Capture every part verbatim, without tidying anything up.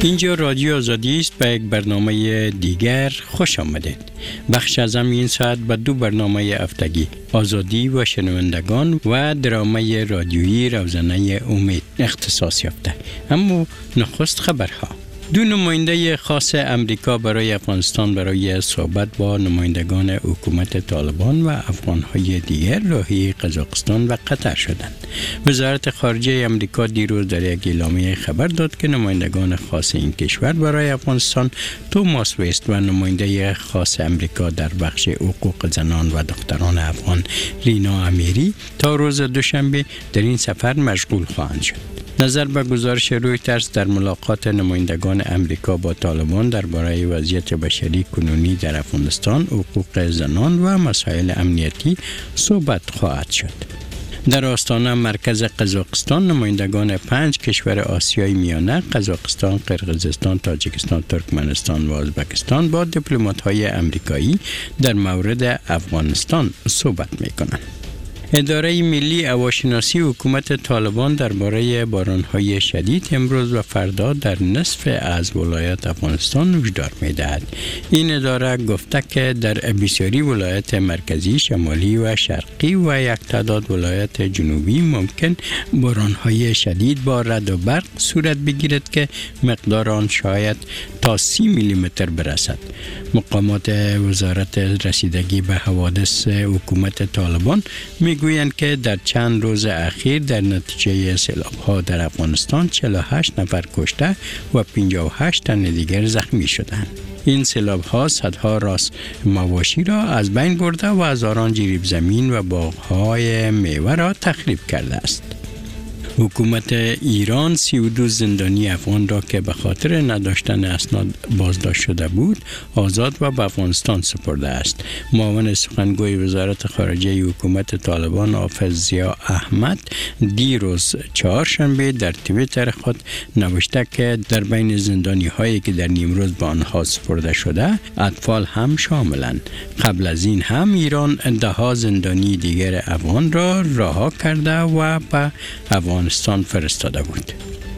اینجا رادیو آزادی است. به یک برنامه دیگر خوش آمدید. بخش از این ساعت به دو برنامه هفتگی آزادی و شنوندگان و درامه رادیویی روزانه امید اختصاص یافته. اما نخست خبرها. دو نماینده خاص امریکا برای افغانستان برای صحبت با نمایندگان حکومت طالبان و افغانهای دیگر راهی قزاقستان و قطر شدند. وزارت خارجه امریکا دیروز در یک اعلامیه خبر داد که نمایندگان خاص این کشور برای افغانستان توماس وست و نماینده خاص امریکا در بخش حقوق زنان و دختران افغان رینا امیری تا روز دوشنبه در این سفر مشغول خواهند شد. نظر به گزارش رویترز در ملاقات نمایندگان امریکا با طالبان درباره وضعیت بشری کنونی در افغانستان، حقوق زنان و مسائل امنیتی صحبت خواهد شد. در آستانه مرکز قزاقستان نمایندگان پنج کشور آسیای میانه قزاقستان، قرقیزستان، تاجیکستان، ترکمنستان و ازبکستان با دیپلمات‌های امریکایی در مورد افغانستان صحبت می‌کنند. اداره ملی هواشناسی حکومت طالبان درباره باران‌های شدید امروز و فردا در نصف از ولایات افغانستان هشدار می‌دهد. این اداره گفته که در بسیاری ولایات مرکزی، شمالی و شرقی و یک تعداد ولایات جنوبی ممکن باران‌های شدید با رعد و برق صورت بگیرد که مقدار آن شاید تا سی میلی متر برسد. مقامات وزارت رسیدگی به حوادث حکومت طالبان میگویند که در چند روز اخیر در نتیجه سیلاب‌ها در افغانستان چهل و هشت نفر کشته و پنجاه و هشت تن دیگر زخمی شدند. این سیلاب‌ها صدها راس مواشی را از بین برده و هزاران جریب زمین و باغ‌های میوه را تخریب کرده است. حکومت ایران سی و دو زندانی افغان را که به خاطر نداشتن اسناد بازداشت شده بود آزاد و به افغانستان سپرده است. معاون سخنگوی وزارت خارجه حکومت طالبان حافظ ضیا احمد دیروز چهارشنبه در توییتر خود نوشته که در بین زندانی هایی که در نیمروز به آنها سپرده شده اطفال هم شاملند. قبل از این هم ایران ده ها زندانی دیگر افغان را رها کرده و به افغانستان فرستاده بود.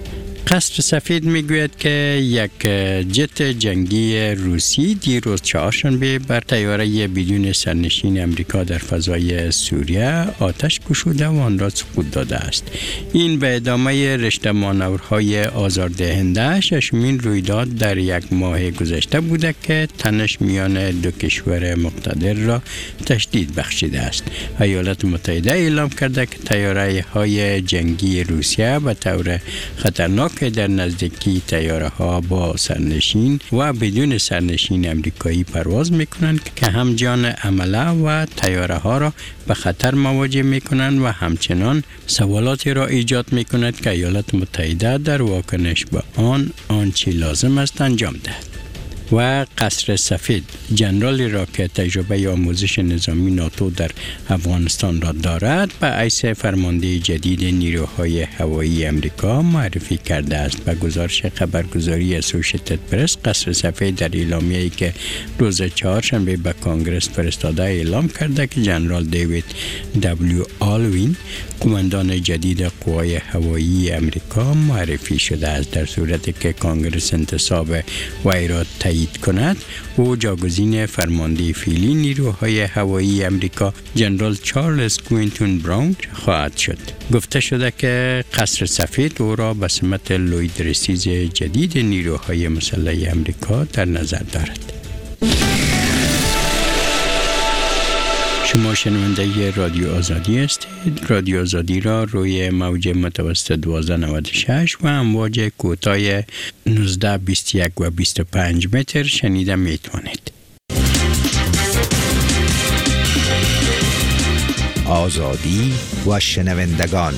قصر سفید میگوید که یک جت جنگی روسی دیروز چهارشنبه بر طیاره بدون سرنشین امریکا در فضای سوریه آتش گشوده و آن را سقوط داده است. این به ادامه رشته مانورهای آزاردهنده ششمین رویداد در یک ماه گذشته بوده که تنش میان دو کشور مقتدر را تشدید بخشیده است. ایالات متحده اعلام کرده که طیاره های جنگی روسیه به طور خطرناک که در نزدیکی طیاره ها با سرنشین و بدون سرنشین امریکایی پرواز میکنند که هم جان عمله و طیاره ها را به خطر مواجه میکنند و همچنان سوالاتی را ایجاد میکند که ایالات متحده در واکنش به آن آنچه لازم است انجام دهد. و قصر سفید جنرالی را که تجربه آموزش نظامی ناتو در افغانستان را دارد به حیث فرمانده جدید نیروهای هوایی امریکا معرفی کرده است. به گزارش خبرگزاری اسوشیتد پرس قصر سفید در اعلامیه‌ای که روز چهارشنبه به کانگرس فرستاده اعلام کرده که جنرال دیوید دبلیو آلوین قماندان جدید قوای هوایی امریکا معرفی شده است. در صورتی که کانگرس انتصاب وی را تایید کند او جاگزین فرمانده فعلی نیروهای هوایی امریکا جنرال چارلز کوینتون براون خواهد شد. گفته شده که قصر سفید او را به سمت لوید رسیز جدید نیروهای مسلح امریکا در نظر دارد. شما شنونده رادیو آزادی هستید. رادیو آزادی را روی موج متوسط دوازده نود و شش و امواج کوتاه نوزده بیست و یک و بیست و پنج متر شنیده می توانید. آزادی و شنوندگان.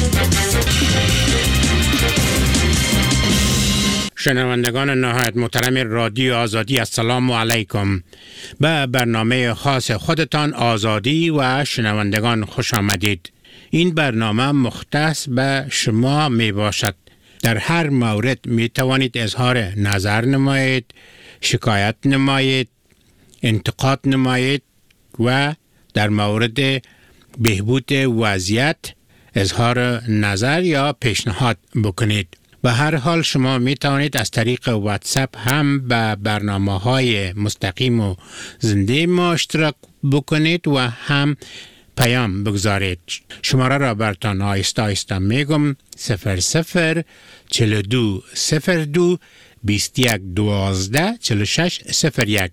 شنوندگان نهایت محترم رادیو آزادی، السلام علیکم. به برنامه خاص خودتان آزادی و شنوندگان خوش آمدید. این برنامه مختص به شما می باشد. در هر مورد می توانید اظهار نظر نمایید، شکایت نمایید، انتقاد نمایید و در مورد بهبود وضعیت اظهار نظر یا پیشنهاد بکنید. به هر حال شما می توانید از طریق واتساپ هم به برنامه های مستقیم و زنده ما اشتراک بکنید و هم پیام بگذارید. شماره را برتان آیسته آیسته میگم: صفر صفر چهل و دو صفر دو بیست و یک دوازده چهل و شش صفر یک.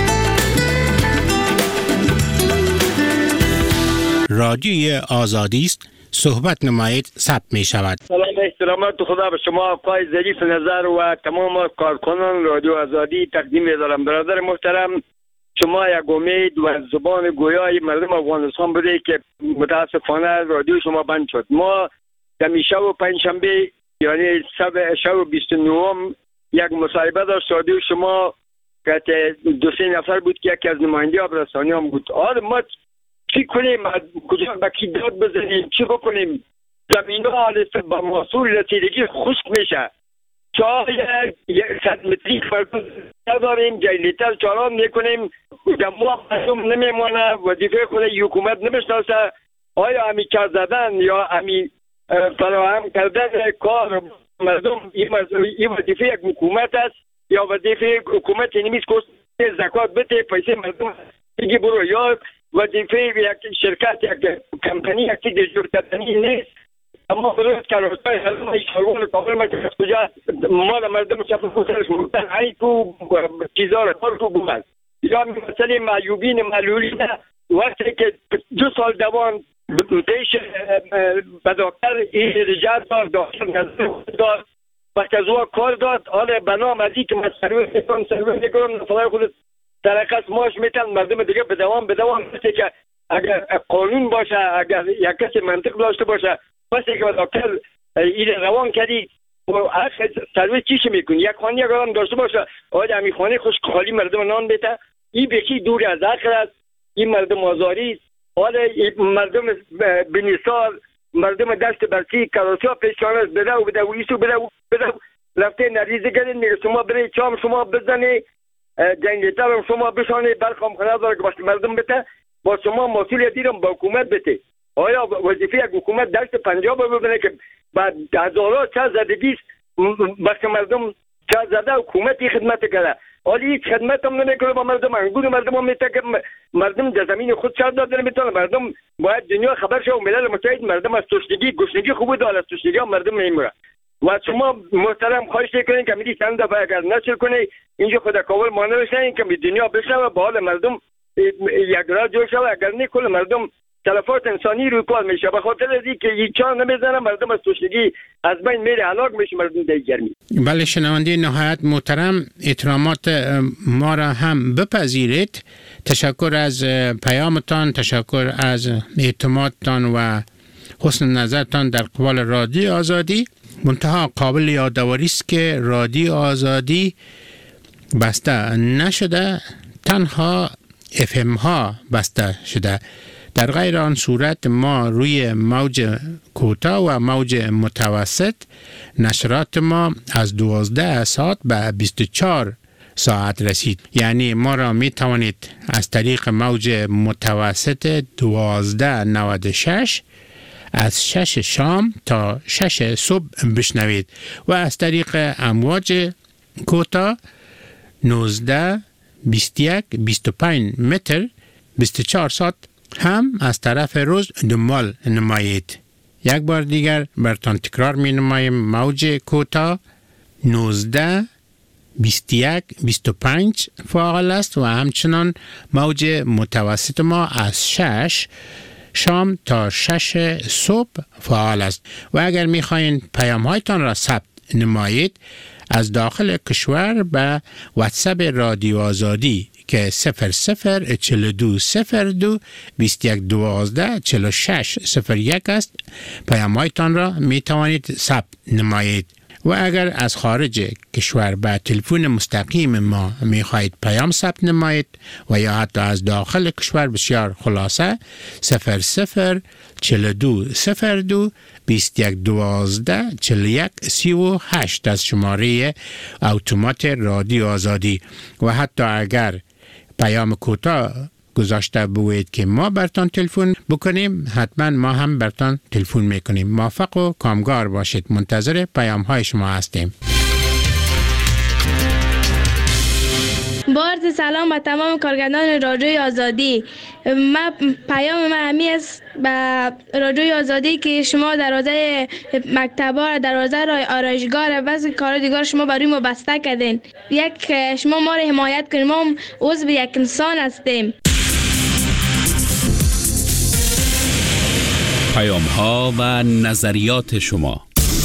رادیوی آزادی است. صحبت نمایید ثبت می شود. سلام، احترامات خدا به شما آقای ظریف نظر و تمام کارکنان رادیو آزادی تقدیم می دارم. برادر محترم، شما یک امید و زبان گویای مردم افغانستان بوده که متاسفانه رادیو شما بند شد. ما دمی شب و پنجشنبه یعنی شب بیست و نهم یک مصاحبه داشت رادیو شما که دو سه نفر بود که یکی از نماینده ابرستانی هم بود. آره ما چی کنیم؟ کجا با کی داد بزنیم؟ چی بکنیم؟ زمین ها با محصول رسیدگی خشک میشه. چای صد متری فرق نداریم، جلیتر چاران میکنیم، دموع مردم نمیمانه، وظیفه خود حکومت نمیشناسه. آیا همی کار زدن یا همی فراهم کردن کار مردم این وظیفه یک حکومت است یا وظیفه حکومت نمیست که زکات بده پیسه مردم دیگه برو، یا وظیفه یک شرکت یک کمپانی یک دستور کردنی نیست. اما برای کارهای حلم ایشون کامل مکتب کجا مال مردم شفاف خودش مردن ای تو چیزا رو کار تو بود. یا مثلا معیوبین معلولین وقتی که دو سال دوام پیش به دکتر این رجال داد دکتر داد وقتی از او کار داد حالا بنام از این که من سرویس میکنم سرویس میکنم نفلای خود ترقص ماش میتن مردم دیگه به دوام به دوام مثل که اگر قانون باشه اگر یک کسی منطق داشته باشه مثل که دکتر این روان کردی هر سرویس چیش میکنی یک خانه یک آدم داشته باشه آیا همی خانه خوش خالی مردم نان بیته این بکی دور از آخر است. این مردم آزاری حالا مردم بنیسال مردم دست برسی کراسی ها پیشکانه است بده و بده و ایسو بده و بده رفته نریزه گرین میگه شما برای چام شما بزنی جنگیتر هم شما بشانه برخام خانه داره که باشه مردم بده با شما مسئولیتی رو با حکومت بده. آیا وظیفه یک حکومت دست پنجاب ببینه که بعد هزارها چه زدگیست بسه مردم چه زده حکومتی خدمت کرده حالی هیچ خدمت هم نمیکنه با مردم انگور مردم هم میته که مردم در زمین خود چه داده نمیتونه. مردم باید دنیا خبر شه و ملل متحد مردم از تشنگی گشنگی خوب داره از تشنگی هم مردم نمیمونه. و شما محترم خواهش کنین که میدی چند دفعه اگر نشر کنی اینجا خدا کاول مانه بشنین که می دنیا بشنوه با حال مردم یک را جور شوه اگر نه کل مردم تلفات انسانی روی کار میشه به خاطر از اینکه هیچ چا نمیزنه مردم از تشنگی از بین میره هلاک میشه مردم در گرمی. بله شنونده نهایت محترم احترامات ما را هم بپذیرید. تشکر از پیامتان، تشکر از اعتمادتان و حسن نظرتان در قبال رادیو آزادی. منتها قابل یادآوری است که رادیو آزادی بسته نشده، تنها اف ام ها بسته شده. در غیر آن صورت ما روی موج کوتاه و موج متوسط نشرات ما از دوازده ساعت به بیست و چهار ساعت رسید. یعنی ما را می توانید از طریق موج متوسط دوازده نود و شش از شش شام تا شش صبح بشنوید و از طریق امواج کوتاه نوزده بیست و یک بیست و پنج متر بیست و چهار ساعت هم از طرف روز دنبال نمایید. یک بار دیگر برتان تکرار می نمایم. موج کوتاه نوزده بیست و یک بیست و پنج فعال است و همچنان موج متوسط ما از شش شام تا شش صبح فعال است. و اگر می خواهید پیام هایتان را ثبت نمایید از داخل کشور به واتساپ رادیو آزادی که صفر صفر چهل و دو صفر دو بیست و یک دوازده چهل و شش صفر یک است پیام هایتان را می توانید ثبت نمایید. و اگر از خارج کشور به تلفن مستقیم ما می خواهید پیام ثبت نمایید و یا حتی از داخل کشور بسیار خلاصه صفر صفر چهل و دو صفر دو بیست و یک دوازده چهل و یک سی و هشت از شماره اتومات رادیو آزادی. و حتی اگر پیام کوتاه گذاشته بوید که ما برتان تلفن بکنیم، حتما ما هم برتان تلفن میکنیم. موفق و کامگار باشید. منتظر پیام های شما هستیم. با عرض سلام به تمام کارگردان رادیوی آزادی. ما پیام ما همی است به رادیوی آزادی که شما دروازه مکتبا، دروازه آرایشگاه و بعضی کار دیگر شما برای ما بسته کردین. یک شما ما را حمایت کنید، ما عضو یک انسان هستیم. پیام ها و نظریات شما.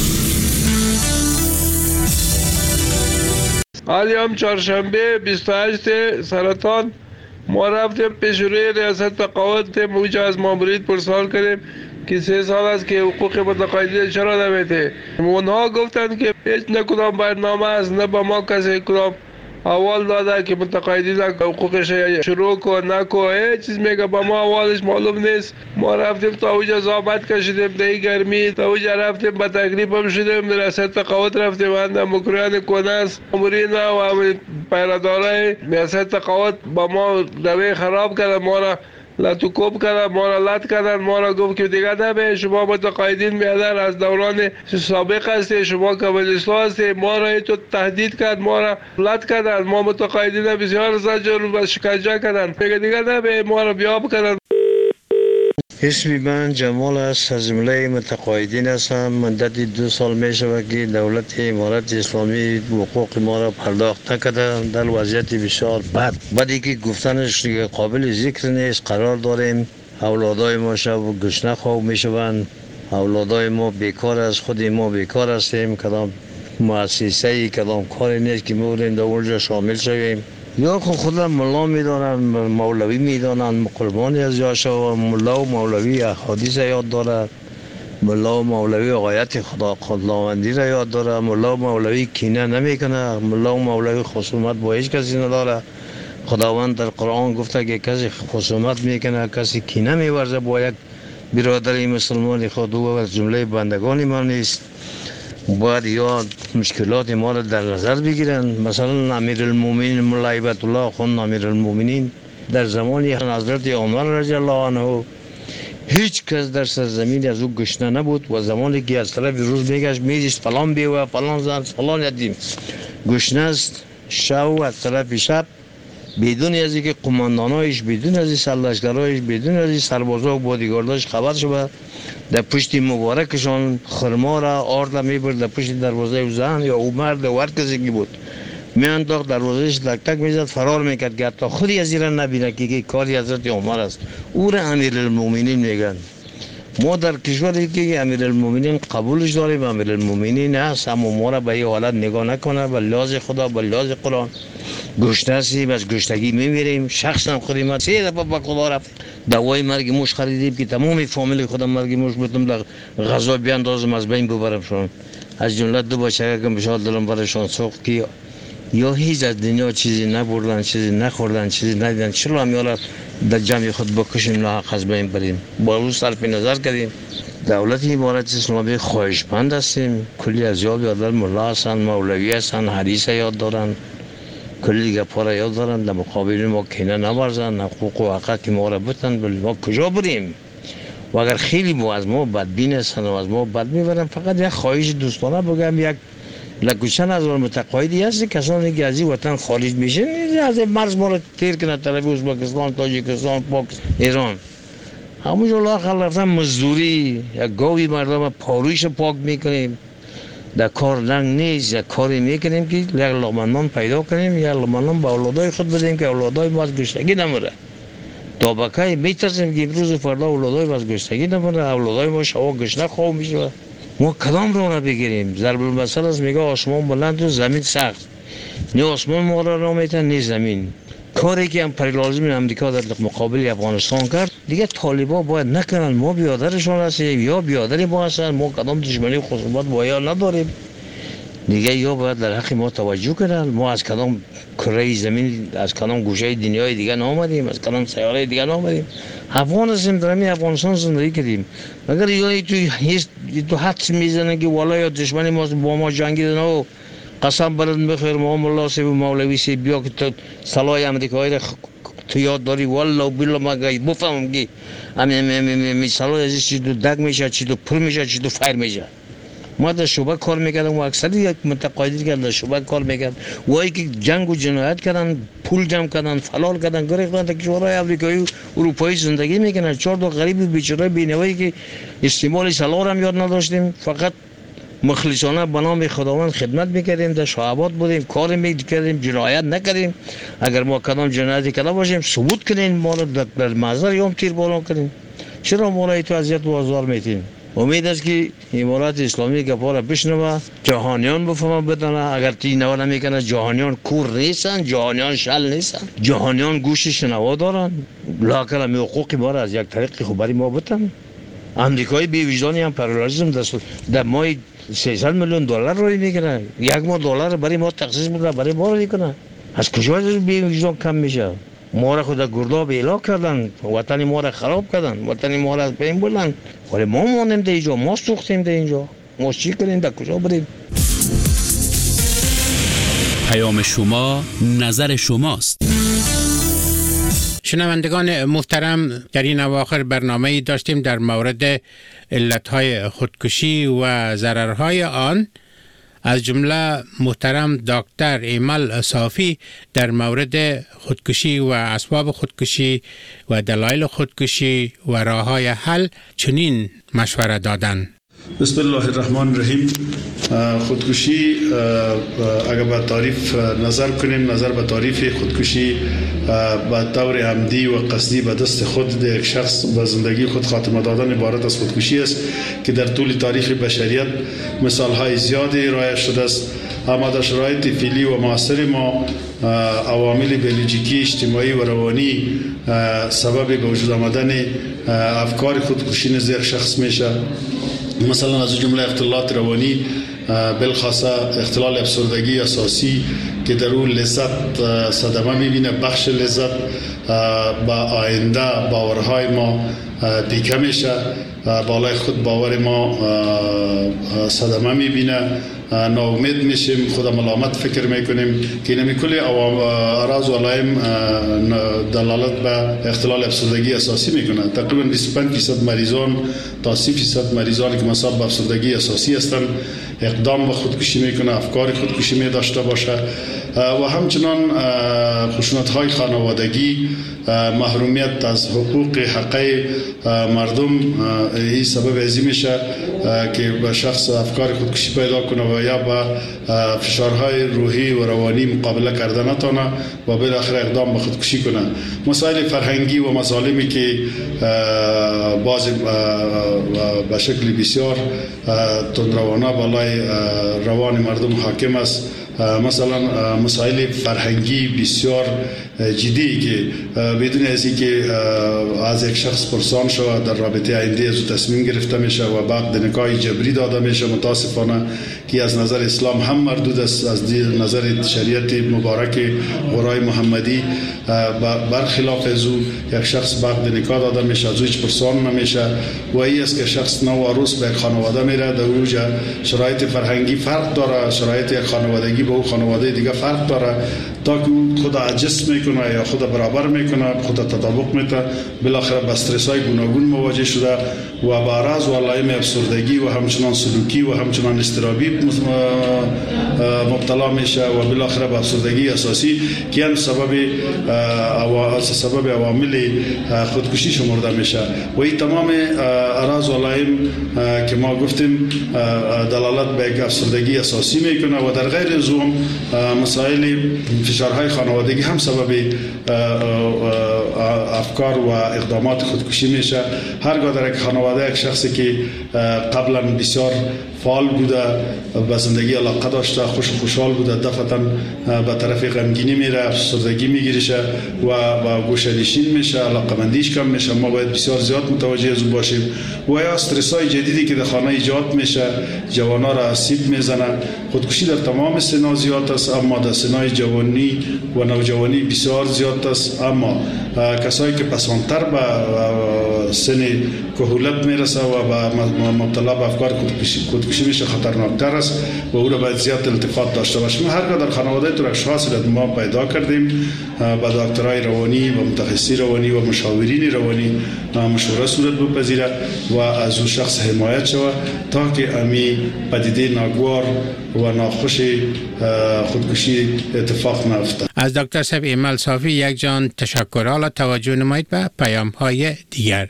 حالی هم چهارشنبه بیست و هشت سرطان ما رفتیم پیش روی ریاست تقاعد موجه از مامورید پرسان کردیم که سه سال است که حقوق متقاعدین چرا نمیده. اونها گفتند که هیچ نه کدام برنامه است، نه با ما کسی کدام اول داده که متقاعدین حقوقش شروع کن نکو، هیچ چیز میگه با ما اولش معلوم نیست. ما رفتیم تا اوجا زحمت کشیدیم در گرمی، تا اوجا رفتیم با تکلیف هم شدیم، در ریاست تقاعد رفتیم اند مکریان کناس مامورین و پیرادارای ریاست تقاعد با ما دوی خراب کردن، ما را لاتو کوب کردن، ما را لط کردن، ما را گفت که دیگه نبه شما متقاعدین میادر از دوران سابق هستی، شما کمونیستا هستی. ما را تو تهدید کرد، ما را لط کردن، ما متقاعدین بسیار زجر و شکنجه کردن، میگه دیگه نبه ما را بیاب کردن. اسمی من جمال است، از جمله متقاعدین هستم. مدتی دو سال می شود که دولت امارت اسلامی حقوق ما را پرداخت نکرده، در وضعیت بسیار بد. بعدی که گفتنش قابل ذکر نیست. قرار داریم اولادای ما شب گشنه خواب می شوند، اولادای ما بیکار است، خود ما بیکار هستیم، کدام مؤسسه کدام کاری نیست که می‌بودیم در اونجا شامل شویم. یا خود خودم ملا میدانن، مولوی میدانن، قربانی از یاشا. ملا و مولوی احادیث یاد داره، ملا و مولوی آیت خدا خداوندی را یاد داره، ملا و مولوی کینه نمیکنه، ملا و مولوی خصومت با هیچ کسی نداره. خداوند در قرآن گفته که کسی خصومت میکنه، کسی کینه میورزه با یک برادر مسلمان خود او از جمله بندگان ما نیست. باید یا مشکلات ما را در نظر بگیرن. مثلا امیرالمومنین مولا هیبت الله خان امیرالمومنین در زمانی حضرت عمر رضی الله عنه هیچ کس در سرزمین از او گشنه نبود و زمانی که از طرف روز میگشت میدیست فلان بیوه فلان زن فلان یتیم گشنه است، شو از طرف شب بدون از اینکه قماندانایش، بدون از این سرلشکرایش، بدون از این سربازا و بادیگارداش خبر شد، در پشت مبارکشان خرما را آرد میبرد در پشت دروازه زن یا او مرد و هر کسی که بود میانداخت دروازهش تک تک میزد، فرار میکرد که حتی خودی از این را نبینه که کاری حضرت عمر است. او را امیرالمومنین میگن. ما در کشوری که امیرالمومنین قبولش داریم، امیرالمومنین هست، اما ما را به این حالت نگاه نکنه. به لحاظ خدا، به لحاظ قرآن گشنه هستیم، از گشتگی میمیریم. شخصا خودی ما سه دفعه به خدا رفت دوای مرگ موش خریدیم که تمام فامیل خودم مرگ موش بودم در غذا بیاندازم از بین ببرمشون. از جمله دو بچه که بشاد دلم برشان سوخت که یا هیچ از دنیا چیزی نبردن، چیزی نخوردن، چیزی ندیدن، چرا هم یالا در جمع خود بکشیم ناحق از بین بریم. با روز صرف نظر کردیم. دولت امارت اسلامی خواهشمند هستیم. کلی از یاد یاددار ملا هستن، مولوی هستن، حدیث یاد دارن، کلی دیگه پارا یاد دارن. در مقابل ما کینه نورزن، حقوق و حقوق که ما را بتن، بل ما کجا بریم؟ و اگر خیلی ما از ما بدبین هستن و از ما بد میبرن، فقط یک خواهش دوستانه بگم، یک لکوچن از متقاعدی هست کسانی که از این وطن خارج میشن از مرز ما را تیر کنه طرف ازبکستان، تاجیکستان، پاکستان، ایران. همونجا لاخر رفتن مزدوری، یک گاوی مردم پارویش پاک میکنیم، در کار لنگ نیست، یک کاری میکنیم که یک لقمه پیدا کنیم، یک لقمه به اولادای خود بدیم که اولادای ما از گشتگی نمره. تا بکای میترسیم که امروز فردا اولادای ما از گشتگی نمره، اولادای ما شوا گشنه خواب میشه. ما کدام رو را بگیریم؟ ضرب المثل است میگه آسمان بلند و زمین سخت. نه آسمان ما را را میتن نه زمین. کاری که امپریالیسم امریکا در مقابل افغانستان کرد دیگه طالبا باید نکنن. ما بیادرشون هستیم یا بیادری ما هستن، ما کدام دشمنی خصومت با یا نداریم دیگه. یا باید در حق ما توجه کنن. ما از کدام کره زمین، از کدام گوشه دنیای دیگه نامدیم، از کدام سیاره دیگه نامدیم. افغان هستیم، در همین افغانستان زندگی کردیم. مگر یا تو هیچ تو حدس میزنن که والا یا دشمنی ما با ما جنگیدن و قسم برات بخیر ما ملا سی و مولوی سی بیا که تو سلاح امریکایی را تو یاد داری والله بالله ما گاهی بفهمم که همین مثلا از چی تو دگ میشه، چی تو پر میشه، چی تو فایر میشه. ما در شعبه کار میکردم و اکثر یک متقاعدی که در شعبه کار میکرد وای که جنگ و جنایت کردن، پول جمع کردن، فلال کردن، گریختن تا کشورهای آمریکایی و اروپایی زندگی میکنن. چهار تا غریب بیچاره بینوایی که استعمال سلاح هم یاد نداشتیم، فقط مخلصانه به نام خداوند خدمت میکردیم، در شعبات بودیم، کار میکردیم، جنایت نکردیم. اگر ما کدام جنایتی کرده باشیم ثبوت کنین، ما را در محضر یوم تیر باران کنین. چرا ما را تو اذیت و آزار میتین؟ امید است که امارات اسلامی گپا را بشنوه، جهانیان بفهمه بدانه. اگر تی نوا نمیکنه جهانیان کور نیستن، جهانیان شل نیستن، جهانیان گوش شنوا دارن. لاکل می حقوق ما را از یک طریق خبری ما بتن. امریکایی بی وجدانی هم پارالیزم دست در ماه سیصد میلیون دلار روی میکنه، یک ماه دلار برای ما تخصیص میکنه، برای ما رو میکنه. از کجا بی وجدان کم میشه؟ ما را خود گرداب اعلا کردن، وطن ما را خراب کردن، وطن ما را از بین بردن. ولی ما مانیم در اینجا، ما سوختیم در اینجا. ما چی کنیم؟ در کجا بریم؟ پیام شما نظر شماست. شنوندگان محترم، در این اواخر برنامه‌ای داشتیم در مورد علتهای خودکشی و ضررهای آن. از جمله محترم دکتر ایمل صافی در مورد خودکشی و اسباب خودکشی و دلایل خودکشی و راه‌های حل چنین مشوره دادند. بسم الله الرحمن الرحیم. خودکشی اگر به تعریف نظر کنیم، نظر به تعریف خودکشی به طور عمدی و قصدی به دست خود یک شخص به زندگی خود خاتمه دادن عبارت از خودکشی است که در طول تاریخ بشریت مثالهای زیادی رایج شده است. اما در شرایط فعلی و معاصر ما عوامل بیولوژیکی، اجتماعی و روانی سبب به وجود آمدن افکار خودکشی نظر شخص میشه. مثلا از جمله اختلالات روانی، بالخاصه اختلال افسردگی اساسی که در اون لذت صدمه میبینه، بخش لذت با آینده باورهای ما دیکه میشه، بالای خود باور ما صدمه میبینه، ناامید میشیم، خود ملامت فکر میکنیم که نمی کلی اراز و علائم دلالت به اختلال افسردگی اساسی میکنه. تقریبا بیست و پنج درصد مریضان تا سی درصد مریضانی که مصاب به افسردگی اساسی هستند اقدام به خودکشی میکنه، افکار خودکشی می داشته باشه. و همچنان خشونت‌های خانوادگی، محرومیت از حقوق حقه مردم، این سبب ازی میشه که به شخص افکار خودکشی پیدا کنه و یا با فشارهای روحی و روانی مقابله کرده نتونه و بالاخره اقدام به خودکشی کنه. مسائل فرهنگی و مظالمی که باز به شکل بسیار تندروانه بالای روان مردم حاکم است. مثلا مسائل فرهنگی بسیار جدی که بدون از اینکه از یک شخص پرسان شود در رابطه آینده از تصمیم گرفته میشه و بعد نکاح جبری داده میشه، متاسفانه که از نظر اسلام هم مردود است، از نظر شریعت مبارک قرآن محمدی برخلاف از او یک شخص بعد نکاح داده میشه، از او هیچ پرسان نمیشه و این است که شخص نو عروس به خانواده میره. در اونجا شرایط فرهنگی فرق داره، شرایط یک خانوادگی به او خانواده دیگه فرق داره، تا که خود عجز میکنه یا خود برابر میکنه، خود تطابق میده، بالاخره با استرس‌های گوناگون مواجه شده و با اعراض و علائم افسردگی و همچنان سلوکی و همچنان اضطرابی مبتلا میشه و بالاخره با افسردگی اساسی که هم سبب سبب عوامل خودکشی شمرده میشه. و این تمام اعراض و علائم که ما گفتیم دلالت به یک افسردگی اساسی میکنه و در غیر از اون مسائل فشارهای خانوادگی هم سبب افکار و اقدامات خودکشی میشه. هرگاه در یک خانواده یک شخصی که قبلا بسیار فعال بوده، به زندگی علاقه داشته، خوش و خوشحال بوده، دفعتا به طرف غمگینی میره، افسردگی میگیرشه و با گوشه‌نشین میشه، علاقه‌مندیش کم میشه. ما باید بسیار زیاد متوجه از اون باشیم. و یا استرس‌های جدیدی که در خانه ایجاد میشه جوانا را اسید میزنه. خودکشی در تمام سنا زیاد است، اما در سنای جوانی و نوجوانی بسیار زیاد است. اما کسایی که پسانتر به سن کهولت میرسه و با مبتلا به افکار خودکشی میشه خطرناکتر است و او را باید زیاد التفات داشته باشیم. هرگاه در خانواده تو اشخاص را ما پیدا کردیم با دکترای روانی و متخصصی روانی و مشاورین روانی مشوره صورت بپذیره و از او شخص حمایت شود تا که امی پدیده ناگوار و ناخوش خودکشی اتفاق نیفتد. از دکتر صاحب ایمل صافی یک جان تشکر. حالا توجه نمایید به پیام های دیگر.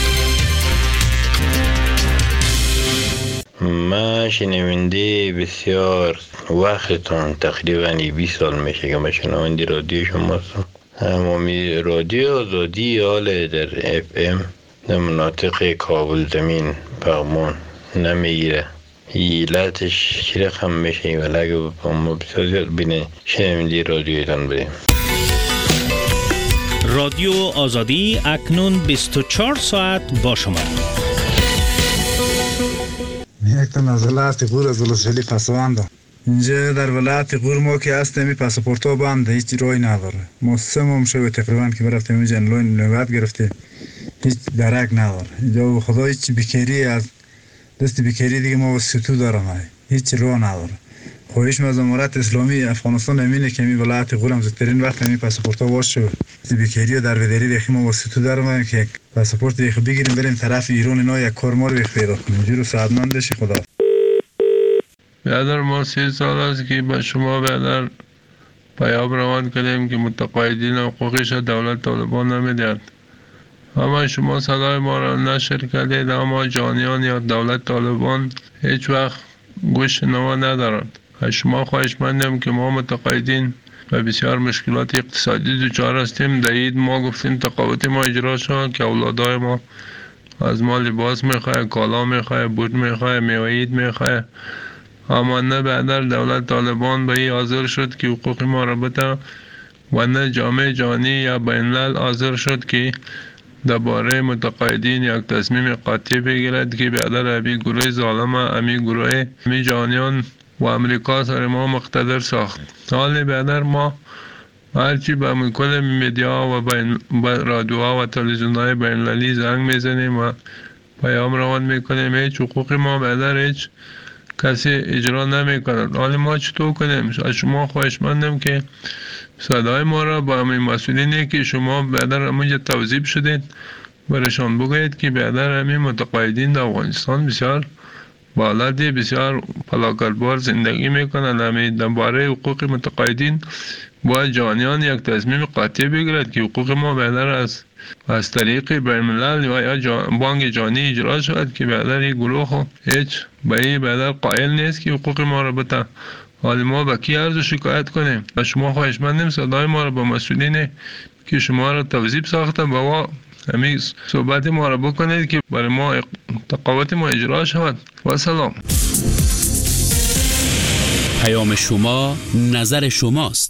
من شنونده بسیار وقتتون تقریبا بیست سال میشه که من شنونده رادیو شما هستم. همامی رادیو آزادی حال در اف ام در مناطق کابل زمین پغمان نمیگیره. ایلتش چی رقم میشه ولی اگه ما بسیار زیاد بینه شنونده رادیویتان بریم. رادیو آزادی اکنون بیست و چهار ساعت با شما. یک تا از ولایت غور از ولسوالی پسواندم. اینجا در ولایت غور ما که هستیم این پاسپورت ها بنده، هیچ راهی نداره. ما سه ماه شده تقریبا که برفتیم اینجا لون نوبت گرفتیم، هیچ درک نداره. اینجا خدا هیچ بیکاری از دست بیکاری دیگه ما وسیتو دارم، هیچ راه نداره. خواهش از امارت اسلامی افغانستان امینه که می ولایت غور هم زودترین وقت می پاسپورت ها واش شد. بیکاری و در ودری دیگه ما وسیتو دارم که پاسپورت دیگه بگیریم بریم طرف ایران اینا یک کار ما رو پیدا کنیم. اینجوری سعادتمند بشی خدا. برادر ما سی سال است که به شما برادر پیام روان کردیم که متقاعدین حقوقش دولت طالبان نمیدهد. اما شما صدای ما را نشر کردید، اما جانیان یا دولت طالبان هیچ وقت گوش نوا ندارند. از شما خواهش مندم که ما متقاعدین و بسیار مشکلات اقتصادی دچار هستیم. در عید ما گفتیم تقاعد ما اجرا شد که اولادای ما از ما لباس میخواه، کالا میخواه، بود میخواه، میوه عید میخواه. اما نه بعدر دولت طالبان به این حاضر شد که حقوق ما را بده و نه جامعه جهانی یا بین الملل حاضر شد که درباره متقاعدین یک تصمیم قاطع بگیرد که بعدر امی گروه ظالم امی گروه امی جهانیان و امریکا سر ما مقتدر ساخت. حال بعدر ما هرچی به کل میدیا و بین رادیوها و تلویزیون‌های بین المللی زنگ میزنیم و پیام روان میکنیم، هیچ حقوق ما بعدر هیچ کسی اجرا نمیکنند. حال ما چطور کنیم؟ از شما خواهش مندم که صدای ما را با همین مسئولینی که شما بعدر همونجا توضیح شدید برشان بگویید که بعدر همین متقاعدین در افغانستان بسیار بالادی بسیار فلاکتبار زندگی میکنند. همین درباره حقوق متقاعدین باید جهانیان یک تصمیم قاطع بگیرد که حقوق ما بعدر از از طریق بین الملل و یا جان بانک جهانی اجرا شود که بعدر این گروه هیچ به این بعدر قائل نیست که حقوق ما را بده. حال ما با کی عرض شکایت کنیم؟ و شما خواهش مندیم صدای ما را با مسئولین که شما را توضیح ساخته با همین صحبت ما را بکنید که برای ما تقاعد ما اجرا شود. و سلام. پیام شما نظر شماست.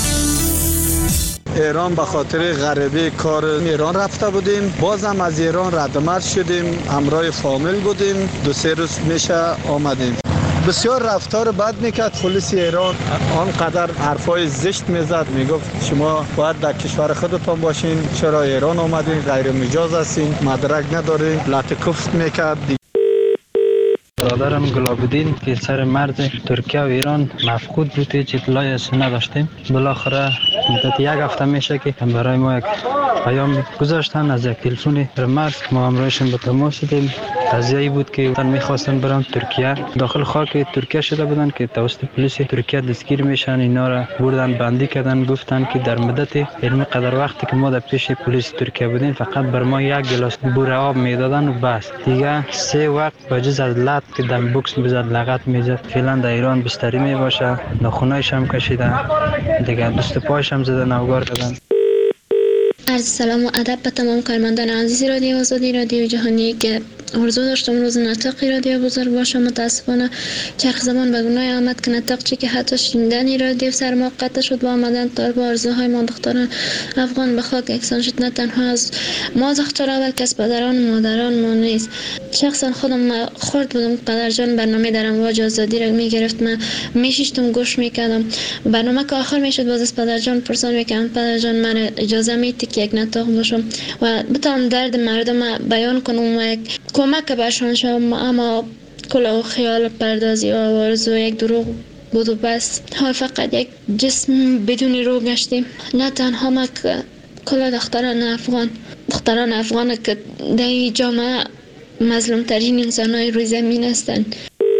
ایران به خاطر غریبه کار ایران رفته بودیم، بازم از ایران ردمرد شدیم، همراه فامیل بودیم، دو سه روز میشه آمدیم. بسیار رفتار بد میکرد پلیس ایران، آنقدر حرفای زشت میزد، میگفت شما باید در کشور خودتان باشین، چرا ایران آمدین، غیر مجاز هستین، مدرک ندارین، لطکفت میکرد. برادرم گلابودین که سر مرز ترکیه و ایران مفقود بود، هیچ اطلاعی از نداشتیم. بالاخره مدت یک هفته میشه که برای ما یک پیام گذاشتن از یک تلفن مرز، ما همراهشون به تماس شدیم. قضیه‌ای بود که تن می‌خواستن برن ترکیه، داخل خاک ترکیه شده بودن که توسط پلیس ترکیه دستگیر میشن. اینا را بردن بندی کردن، گفتن که در مدت علمی قدر وقتی که ما در پیش پلیس ترکیه بودیم فقط بر ما یک گلاس بوره آب میدادن و بس دیگه. سه وقت بجز از لط که دم بوکس بزد لغت میزد. فعلا در ایران بستری میباشه، ناخونایش هم کشیدن دیگه، دست پایش هم زدن، افگار کردن. عرض سلام و ادب به تمام کارمندان عزیز رادیو آزادی رادیو جهانی که آرزو داشتم روز نطقی رادیو بزرگ باشه. متاسفانه چرخ زمان به گناه آمد که نطق چی که حتی شنیدنی رادیو سر ما قطع شد با آمدن تا با آرزوهای ما دختران افغان به خاک یکسان شد. نه تنها از ما دخترها بلکه از پدران مادران ما نیست. شخصا خودم خورد بودم پدر جان برنامه در امواج آزادی را میگرفت، من میشیشتم گوش میکردم. برنامه که آخر میشد باز از پدر جان پرسان میکردم پدر جان من اجازه میدی که یک نطق باشم و بتونم درد مردم بیان کنم و یک کمک برشان شدم. اما کل خیال پردازی و آرزو یک دروغ بود و بس. حال فقط یک جسم بدون روح گشتیم. نه تنها ما که کل دختران افغان دختران افغان که در این جامعه مظلوم ترین انسان های روی زمین هستند.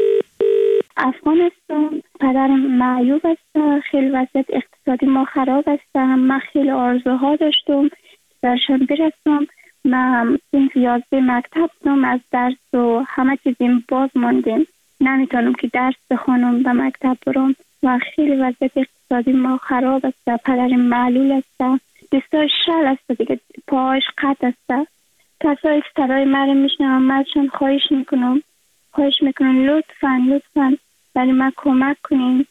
افغانستان پدر معیوب است، خیلی وضعیت اقتصادی ما خراب است. من خیلی آرزوها داشتم درشان برسم. من صنف یازده مکتب بودم، از درس و همه چیزیم باز ماندیم، نمیتونم که درس بخونم به مکتب برم و خیلی وضعیت اقتصادی ما خراب است. پدر معلول است، دستای شل است دیگه، پاهاش قطع است. کسایی که صدای مرا میشنوم من ازشان خواهش میکنم خواهش میکنم لطفا لطفا برای من کمک کنین.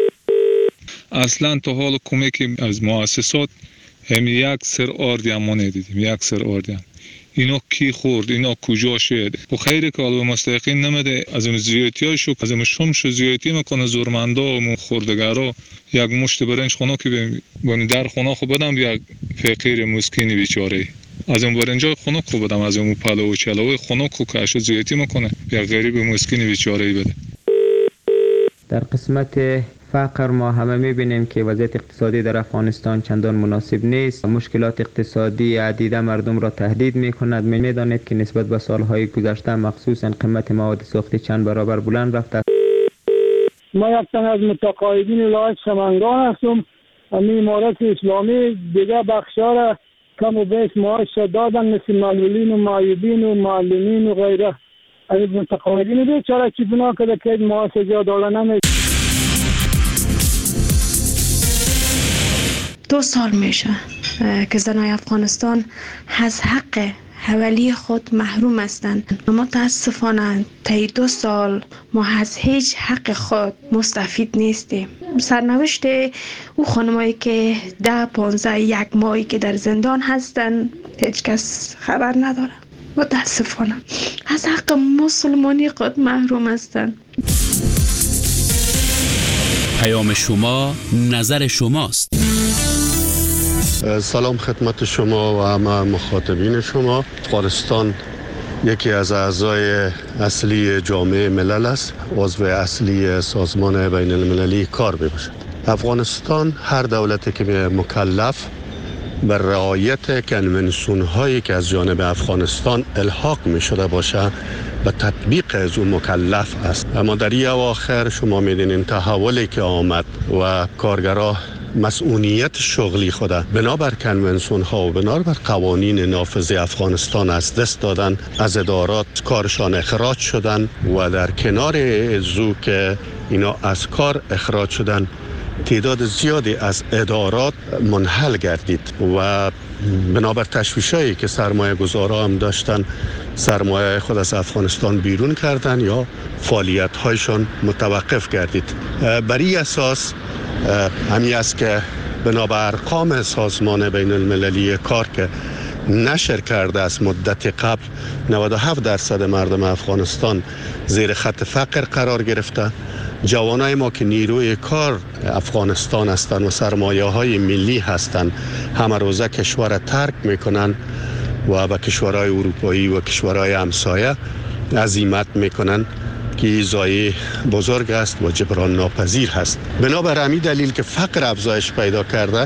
اصلا تا حال کمکی از مؤسسات هم یک سر آردی هم ما ندیدیم. یک سر آردی هم اینا کی خورد، اینا کجا شد. و خیلی که علوه مستحقین نمده از این زیادی های شو از این شمش زیادی میکنه زورمنده و خوردگره. یک مشت برنج خونه که بانی در خونه خو بدم یک فقیر مسکینی بیچاره از اون برنجای خونه خو بدم، از اون پلو و چلوی خونه خو که اشو زیادی میکنه یک غریب مسکینی بیچاره بده. در قسمت فقر ما همه میبینیم که وضعیت اقتصادی در افغانستان چندان مناسب نیست. مشکلات اقتصادی عدیده مردم را تهدید میکند. میدانید که نسبت به سالهای گذشته مخصوصا قیمت مواد ساختی چند برابر بلند رفته. ما یک تن از متقاعدین ولایت سمنگان هستم. همین امارت اسلامی دیگه بخشا را کم و بیش معاش دادن، مثل معلولین و معیوبین و معلمین و غیره. از متقاعدین بیچاره چی گناه کرده که معاش زیاد دادن نمیشه. دو سال میشه که زنای افغانستان از حق حوالی خود محروم هستند. متاسفانه طی دو سال ما از هیچ حق خود مستفید نیستیم. سرنوشت او خانمایی که ده پانزده یک ماهی که در زندان هستند هیچ کس خبر نداره. متاسفانه از حق مسلمانی خود محروم هستند. پیام شما نظر شماست. سلام خدمت شما و همه مخاطبین شما. افغانستان یکی از اعضای اصلی جامعه ملل است، عضو اصلی سازمان بین المللی کار میباشد. افغانستان هر دولتی که مکلف بر رعایت کنونسیون هایی که از جانب افغانستان الحاق می شده باشه به تطبیق از اون مکلف است. اما در این اواخر شما میدینین تحولی که آمد و کارگرها مسئولیت شغلی خود بنابر کنونسیون ها و بنابر قوانین نافذ افغانستان از دست دادن، از ادارات کارشان اخراج شدن و در کنار ازو که اینا از کار اخراج شدن تعداد زیادی از ادارات منحل گردید و بنابر تشویشایی که سرمایه گذارا هم داشتن سرمایه خود از افغانستان بیرون کردن یا فعالیت هایشان متوقف گردید. بر این اساس همی است که بنابر ارقام سازمان بین المللی کار که نشر کرده از مدت قبل نود و هفت درصد مردم افغانستان زیر خط فقر قرار گرفته. جوانای ما که نیروی کار افغانستان هستند و سرمایه های ملی هستند همه روزه کشور ترک میکنن و به کشورهای اروپایی و کشورهای همسایه عزیمت میکنن که ضایعه بزرگ است و جبران ناپذیر هست. بنابر همین دلیل که فقر افزایش پیدا کرده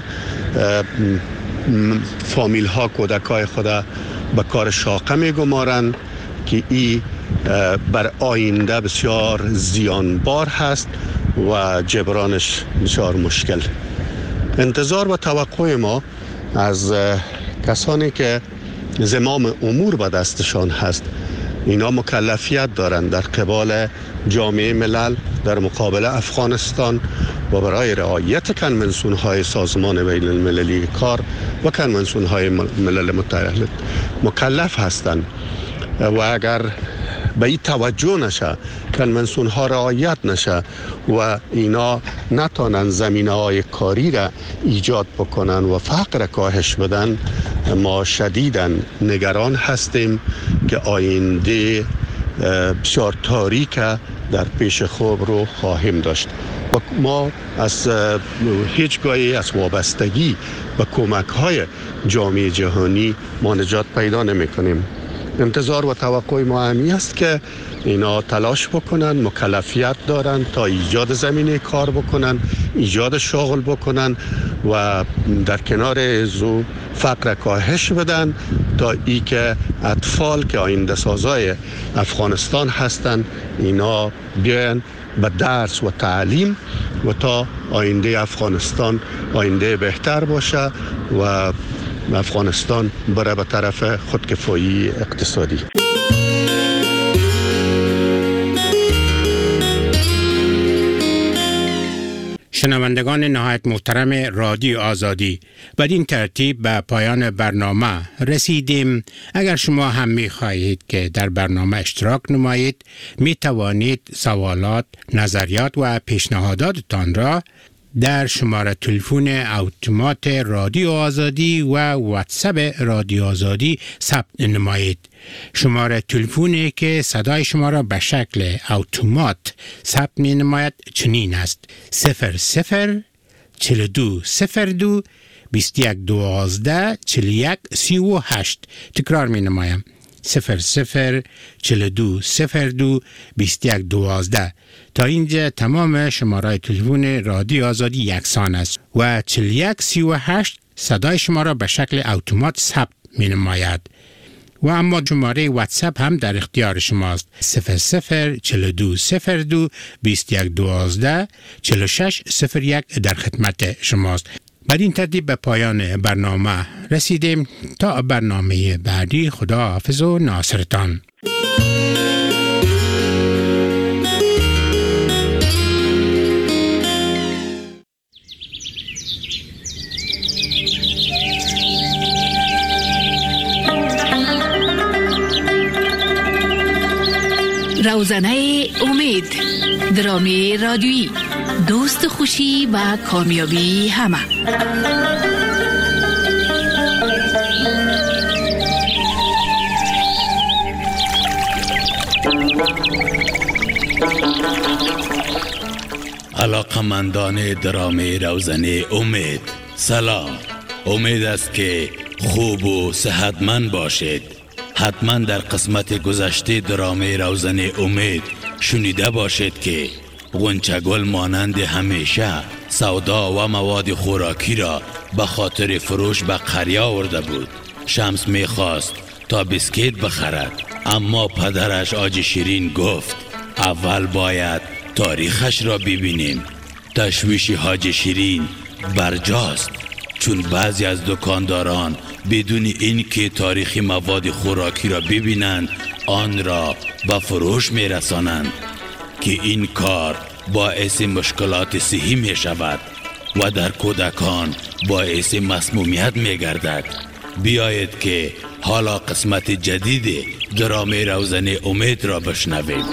فامیل ها کودکای خود به کار شاقه میگمارند که این بر آینده بسیار زیانبار هست و جبرانش بسیار مشکل. انتظار و توقع ما از کسانی که زمام امور به دستشان هست اینا مکلفیت دارند در قبال جامعه ملل در مقابل افغانستان و برای رعایت کنونسیون های سازمان بین المللی کار و کنونسیون های ملل متحد مکلف هستند و اگر به این توجه نشه، کنونسیون ها رعایت نشه و اینا نتانن زمینه های کاری را ایجاد بکنن و فقر را کاهش بدن، ما شدیداً نگران هستیم که آینده بسیار تاریک در پیش خود رو خواهیم داشت. و ما از هیچگاهی از وابستگی به کمک های جامعه جهانی ما نجات پیدا نمی کنیم. انتظار و توقع ما همی است که اینا تلاش بکنن، مکلفیت دارن تا ایجاد زمینه کار بکنن، ایجاد شغل بکنن و در کنار زو فقر کاهش بدن تا ای که اطفال که آینده سازای افغانستان هستن اینا بیان به درس و تعلیم و تا آینده افغانستان آینده بهتر باشه و افغانستان بره به طرف خودکفایی اقتصادی. شنوندگان نهایت محترم رادیو آزادی، بدین ترتیب به پایان برنامه رسیدیم. اگر شما هم می خواهید که در برنامه اشتراک نمایید، می توانید سوالات، نظریات و پیشنهاداتتان را در شماره تلفن اتومات رادیو آزادی و واتساپ رادیو آزادی ثبت نمایید. شماره تلفنی که صدای شما را به شکل اتومات ثبت می نماید چنین است: صفر صفر چهل و دو صفر دو بیست و یک دوازده چهل و یک سی و هشت. تکرار می نمایم: صفر صفر چهل و دو صفر دو بیست و یک دوازده. تا اینجا تمام شماره تلفن رادیو آزادی یکسان است و چهل و یک سی و هشت صدای شما را به شکل اتومات ثبت می نماید. و اما شماره واتساپ هم در اختیار شماست: صفر صفر چهل و دو صفر دو بیست و یک دوازده چهل و شش صفر یک در خدمت شماست. بعد این ترتیب به پایان برنامه رسیدیم. تا برنامه بعدی، خدا حافظ و ناصرتان. روزنه امید، درامی رادیویی، دوست خوشی و کامیابی همه. علاقمندان درامی روزنه امید، سلام. امید است که خوب و صحتمند باشید. حتما در قسمت گذشته درامه روزنه امید شنیده باشید که غنچه‌گل مانند همیشه سودا و مواد خوراکی را به خاطر فروش به قریه آورده بود. شمس میخواست تا بیسکیت بخرد، اما پدرش آج شیرین گفت اول باید تاریخش را ببینیم. تشویش حاج شیرین برجاست، چون بعضی از دکانداران بدون اینکه تاریخ مواد خوراکی را ببینند آن را به فروش می رسانند که این کار باعث مشکلات صحی می شود و در کودکان باعث مسمومیت می گردد. بیایید که حالا قسمت جدید درامه روزنه امید را بشنوید.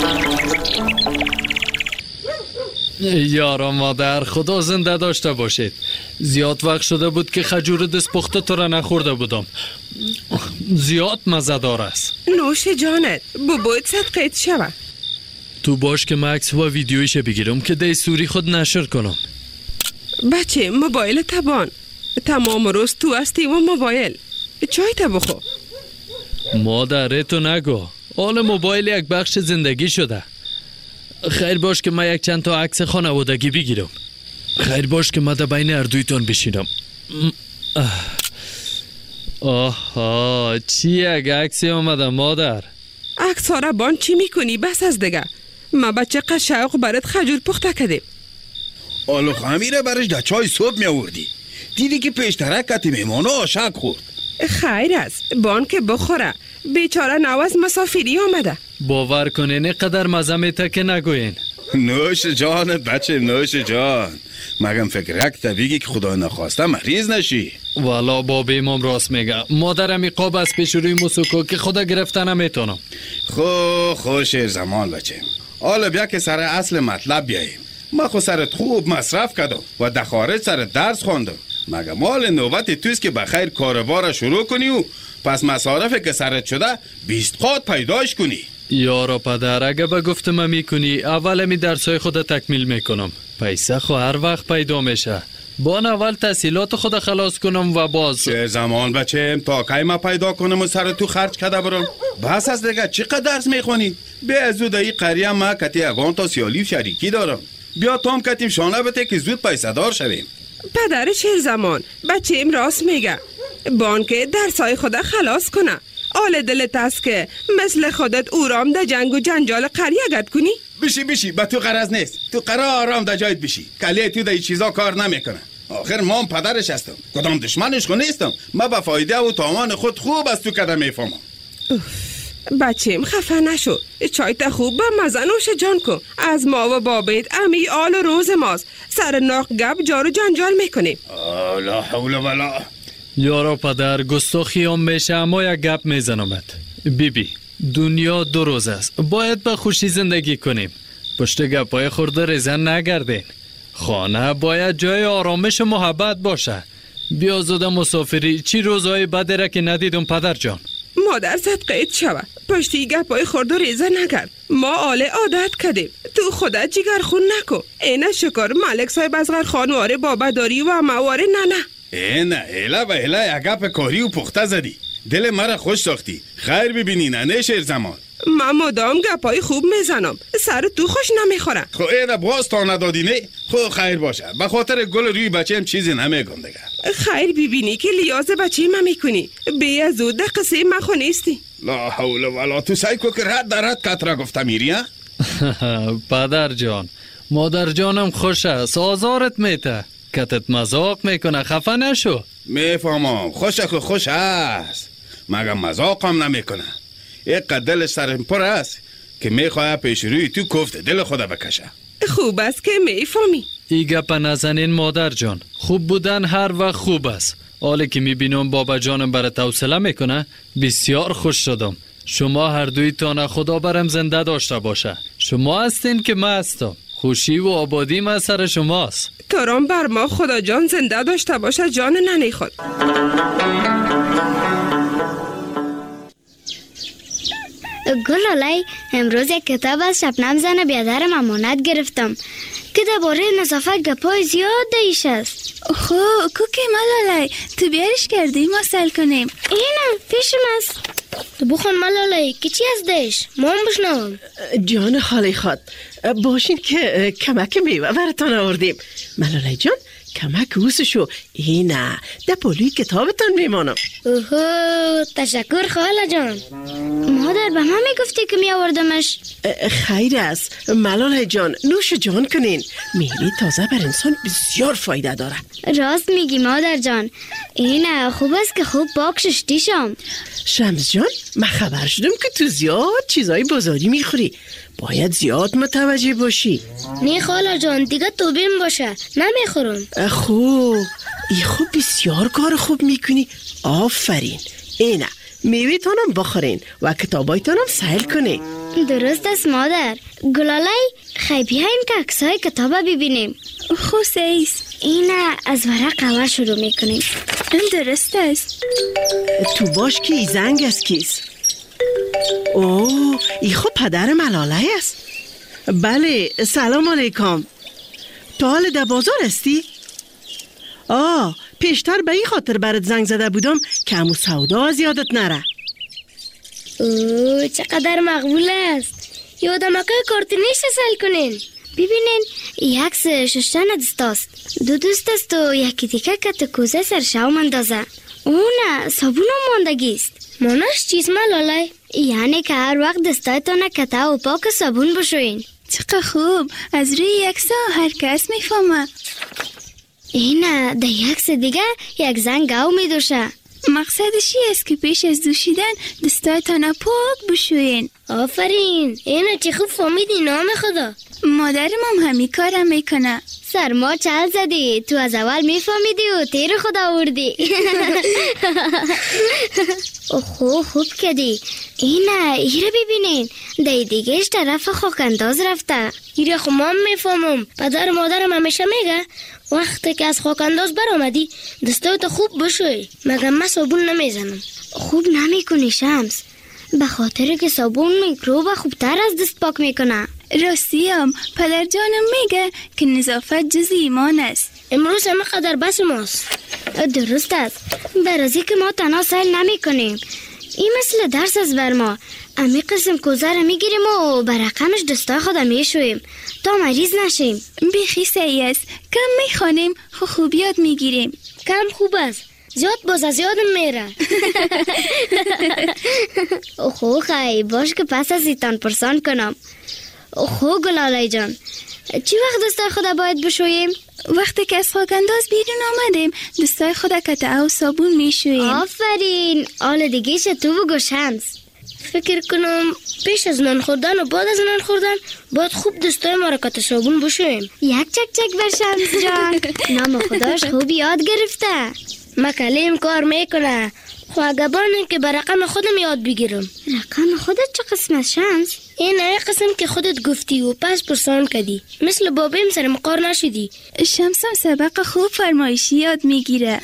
یارا مادر، خدا زنده داشته باشید. زیاد وقت شده بود که خجور دست پخته تو را نخورده بودم. زیاد مزه‌دار است. نوش جانت، بباید صدقیت شوه. تو باش که من عکس و ویدیویش بگیرم که دستوری خود نشر کنم. بچه موبایل تبان، تمام روز تو هستی و موبایل. چای تا بخو. مادر تو نگو، آن موبایل یک بخش زندگی شده. خیر باش که من یک چند تا عکس خانوادگی بگیرم. خیر باش که من در بین اردویتون بشینم. آها، چی یک عکسی آمده مادر؟ عکس ها را بان چی میکنی؟ بس از دیگه. ما بچه قشاق برات خجور پخته کردیم. آلو خمیره برش در چای صبح می آوردی. دیدی که پیشترک کتی میمانو آشک خورد. خیر است، بان که بخوره. بیچاره نواز مسافری آمده. باور کنین قدر مزه میته که نگوین. نوش جانت بچه، نوش جان. مگم فکرک طبیعی که خدا نخواسته مریض نشی. والا باب امام راست میگه. مادرم قاب از پیش روی موسوکو که خدا گرفته نمیتونم. خو خو شیر زمان بچه. حالا بیا که سر اصل مطلب بیاییم. ما خو سرت خوب مصرف کردم و در خارج سرت درس خوندم. مگه مال نوبت توست که بخیر کاربار شروع کنی و پس مصارفی که سرت شده بیست قات پیداش کنی. یارا پدر، اگه به گفتم میکنی اول می درسای خود تکمیل میکنم. پیسه خو هر وقت پیدا میشه. بان اول تحصیلات خود خلاص کنم و باز چه زمان بچه تا کی ما پیدا کنم و سر تو خرج کده برم. بس از دیگه چقدر درس میخونی؟ به زود ای قریه ما کتی اگان تا سیالی شریکی دارم. بیا تام کتیم شانه بته که زود پیسه دار شویم. پدر چهل زمان بچه ام راست میگه. بانک درسای خود خلاص کنه. آل دلت است که مثل خودت اورام در جنگ و جنجال قریه گد کنی؟ بشی بشی با تو غرض نیست. تو قرار آرام در جایت بشی. کلیه تو در این چیزا کار نمیکنه. آخر ما هم پدرش هستم. کدام دشمنش خو نیستم. ما با فایده و تاوان خود خوب از تو کده میفهمم. بچیم خفه نشو. چایت خوب به مزه نوش جان کن. از ما و بابیت امی آل روز ماست. سر ناق گب جارو جنجال میکنیم. لا حول ولا. یارا پدر گستاخی هم میشه اما یک گپ میزنمت. بی بی دنیا دو روز است. باید به خوشی زندگی کنیم. پشت گپای خورده ریزن نگردین. خانه باید جای آرامش و محبت باشه. بیا زوده مسافری. چی روزهای بده را که ندیدم پدر جان. مادر صدقه شود. پشتی گپای خورده ریزه نگرد. ما آل عادت کردیم. تو خودت جگر خون نکن. اینه شکر ملک صاحب از غر خانواره بابا داری و مواره نه نه. اینه ایلا و ایلا یگپ کاری و پخته زدی. دل مرا خوش ساختی. خیر ببینی نه شیر زمان. من مدام گپای خوب میزنم. سر تو خوش نمیخوره. خو اینه باز تا ندادی نه. خو خیر باشه. به خاطر گل روی بچه هم چیزی نمیگم دیگه. خیر ببینی که لیاز بچه ما میکنی. بیا زود ده قصه ما خو نیستی. لا حول ولا. تو سعی کو که رد در رد کترا گفته میری ها؟ پدر جان مادر جانم خوش است. آزارت میته. کتت مذاق میکنه. خفه نشو. میفهمم. خوشه که خوش است. مگم مذاق هم نمیکنه. یک دل سرم پر است که میخواه پیش روی تو کفت دل خدا بکشه. خوب است که میفهمی. ای گپ نزنین مادر جان. خوب بودن هر وقت خوب است. حالا که میبینم بابا جانم برات حوصله میکنه بسیار خوش شدم. شما هر دویتان خدا برم زنده داشته باشه. شما هستین که من هستم. خوشی و آبادی من سر شماست. ترام بر ما خدا جان زنده داشته باشه جان ننی خود. گلالای امروز یک کتاب از شبنم زن بیادرم امانت گرفتم که درباره نظافت گپای زیاد دیش است. خو کوکی ملالای تو بیارش کردی ما سل کنیم. اینم پیشم است. تو بخون ملالای که چی از دیش ما هم بشنوم. جان خالی خود باشین که کمک میوه براتان آوردیم. ملالای جان کمک اوسشو. اینه ده پولوی کتابتان میمانم. اوهو تشکر خاله جان. مادر به من میگفتی که میآوردمش. خیر است ملالای جان. نوش جان کنین. میوه تازه بر انسان بسیار فایده داره. راست میگی مادر جان. اینه خوب است که خوب پاک ششتی شم. شمس جان من خبر شدم که تو زیاد چیزای بازاری میخوری. باید زیاد متوجه باشی. نه خاله جان دیگه تو بیم باشه نمیخورم. خوب ای خوب بسیار کار خوب میکنی. آفرین. اینه میوه تانم بخورین و کتابای تانم سهل کنی. درست است مادر. گلالای خیلی بیاییم که عکسای کتابه ببینیم. خوسیست. اینه از ورق اول شروع میکنیم. درست است. تو باش که ای زنگ است کیست؟ اوه ای خب پدر ملاله است. بله سلام علیکم. تو حال در بازار هستی؟ آه پیشتر به این خاطر برات زنگ زده بودم که امو سودا از یادت نره. اوه چقدر مقبول است. یادم که کارتینیش سل کنین. ببینین یک سه ششتن دست است. دو دوست است و یکی دیگه کت کوزه سرشاو مندازه. اونه صابون هم ماندگیست. ماناش چیز ملالای؟ یعنی که هر وقت دستایتان کته و پاک صابون بشوین. چقدر خوب. از روی یک سا هر کس میفهمه. اینه ده یک سه دیگه یک زن گاو میدوشه. مقصدشی است که پیش از دوشیدن دستایتان پاک بشوین. آفرین. اینه چه خوب فهمیدی نام خدا. مادرم هم همین کارم میکنه. سرما چل زدی، تو از اول میفهمیدی و تیر خود آوردی. اوه خوب کردی. اینه ایره ببینین، دی دیگهش طرف خاک انداز رفته. ایره خو ما میفهمم. پدر مادرم همیشه میگه وقتی که از خاک انداز بر آمدی دستات خوب بشوی. مگه من صابون نمیزنم. خوب نمیکنی شمس، به خاطر که صابون میکروب خوبتر از دست پاک میکنه. راستی هم پدر جانم میگه که نظافت جز ایمان است. امروز همه قدر بس ماست. درست است، برازی که ما تنها سیل نمی کنیم. این مثل درس از بر ما. امی قسم کوزه را میگیریم و برقمش دستای خود میشویم تا مریض نشیم. بیخی صحیح است، کم میخوانیم خو خوب یاد میگیریم. کم خوب است، زیاد باز از یادم میره. خو خی باش که پس از ایتان پرسان کنم. خو گلاله جان، چی وقت دستای خدا باید بشوییم؟ وقتی که از خاک انداز بیرون آمدیم دستای خدا قطعه و صابون میشوییم. آفرین، آل دیگه تو بگو شمس. فکر کنم پیش از نان خوردن و بعد از نان خوردن باید خوب دستای ما را قطعه صابون بشوییم. یک چک چک بر شمس جان. نام خداش خوب یاد گرفته. مکلیم کار میکنه. خو اگه بانه که به رقم خودم یاد بگیرم. رقم خودت چه قسم از شمس؟ این ای قسم که خودت گفتی و پس پرسان کردی، مثل بابیم سر مقار نشدی. شمس هم سبق خوب فرمایشی یاد میگیره.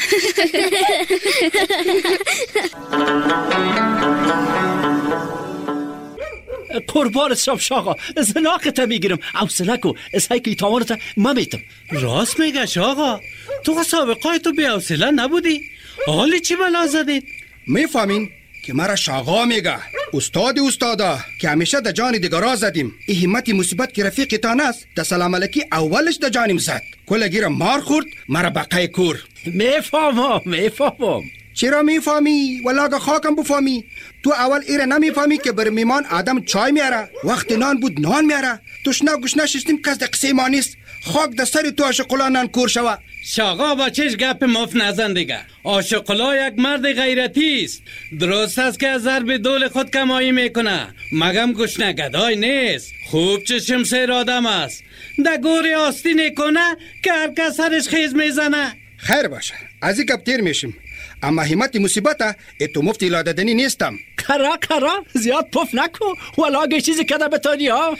قربانت شم شاقا، زناقت میگیرم. حوصله کو، اسهی که تاوانت ما میتم. راست میگه شاقا، تو سابقای تو بی حوصله نبودی؟ حالی چی بلا زدید؟ میفهمین که مرا شاقا میگه، استاد استادا که همیشه در جان دیگرا زدیم. این همت مصیبت که رفیق تان است در سلام علیکی اولش در جانیم زد. کل گیرم مار خورد مرا بقای کور. میفهمم میفهمم. چرا میفهمی؟ ولاگه خاکم بفهمی. تو اول ایره نمیفهمی که بر میمان آدم چای میاره، وقت نان بود نان میاره. تشنه گشنه شستیم کس در قصه ما نیست. خاک در سر تو عاشقلا نان کور شوه. شاقا با چش گپ مف نزن دیگه. عاشقلا یک مرد غیرتی است. درست است که از ضرب دول خود کمایی میکنه، مگم گشنه گدای نیست. خوب چشم سیر آدم است. در گوری آستین کنه که هر کس سرش خیز میزنه. خیر باشه، از این گپ تیر میشیم. اما همت مصیبت اتو مفتی لاددنی نیستم. کرا کرا زیاد پف نکو ولاگه چیزی کده بتانی ها.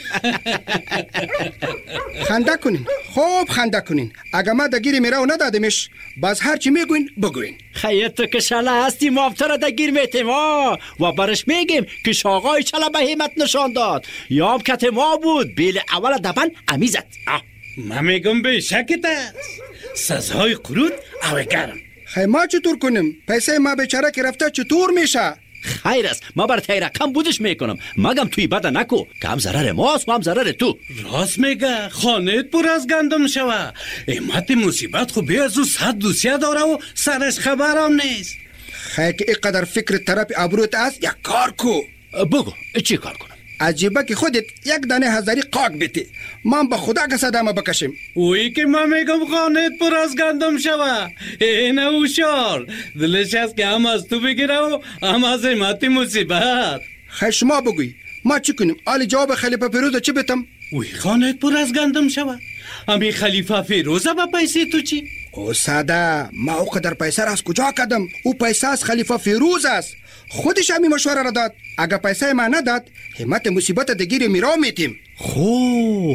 خنده کنین، خوب خنده کنین. اگه ما دگیری میره و ندادمش باز هر چی میگوین بگوین. خیلی تو که شله هستی مابتر دگیر میتیم ها و برش میگیم که شاقای چله به همت نشان داد. یام کت ما بود بیل اول دبن امیزد. من میگم به شکت است سزای قرود او گرم. خیلی ما چطور کنیم؟ پیسه ما بیچاره که رفته چطور میشه؟ خیر است، ما بر تیره کم بودش میکنم. مگم توی بده نکو که هم ضرر ماست و هم ضرر تو. راست میگه، خانهت پر از گندم شوه. امت مصیبت خو بی از او صد دوسیه داره و سرش خبرم نیست. خیلی که اینقدر فکر طرف ابروت است یک کار کو. بگو چی کار کنم؟ عجیبه که خودت یک دانه هزاری قاق بیتی، من با خدا که صدامه بکشم. اوی که من میگم خانهت پر از گندم شوه. اینه اوشار دلش هست که هم از تو بگیره و هم از امت مصیبت. خیلی شما بگوی ما چی کنیم؟ آلی جواب خلیفه فیروز چی بیتم؟ اوی خانهت پر از گندم شوه. امی خلیفه فیروزه با پیسه تو چی؟ او ساده، ما او قدر پیسه را از کجا کدم؟ او پیسه از خلیفه فیروز است. خودش همی مشوره را داد. اگه پیسه ما نداد همت مصیبت دگیری میرا میتیم. خو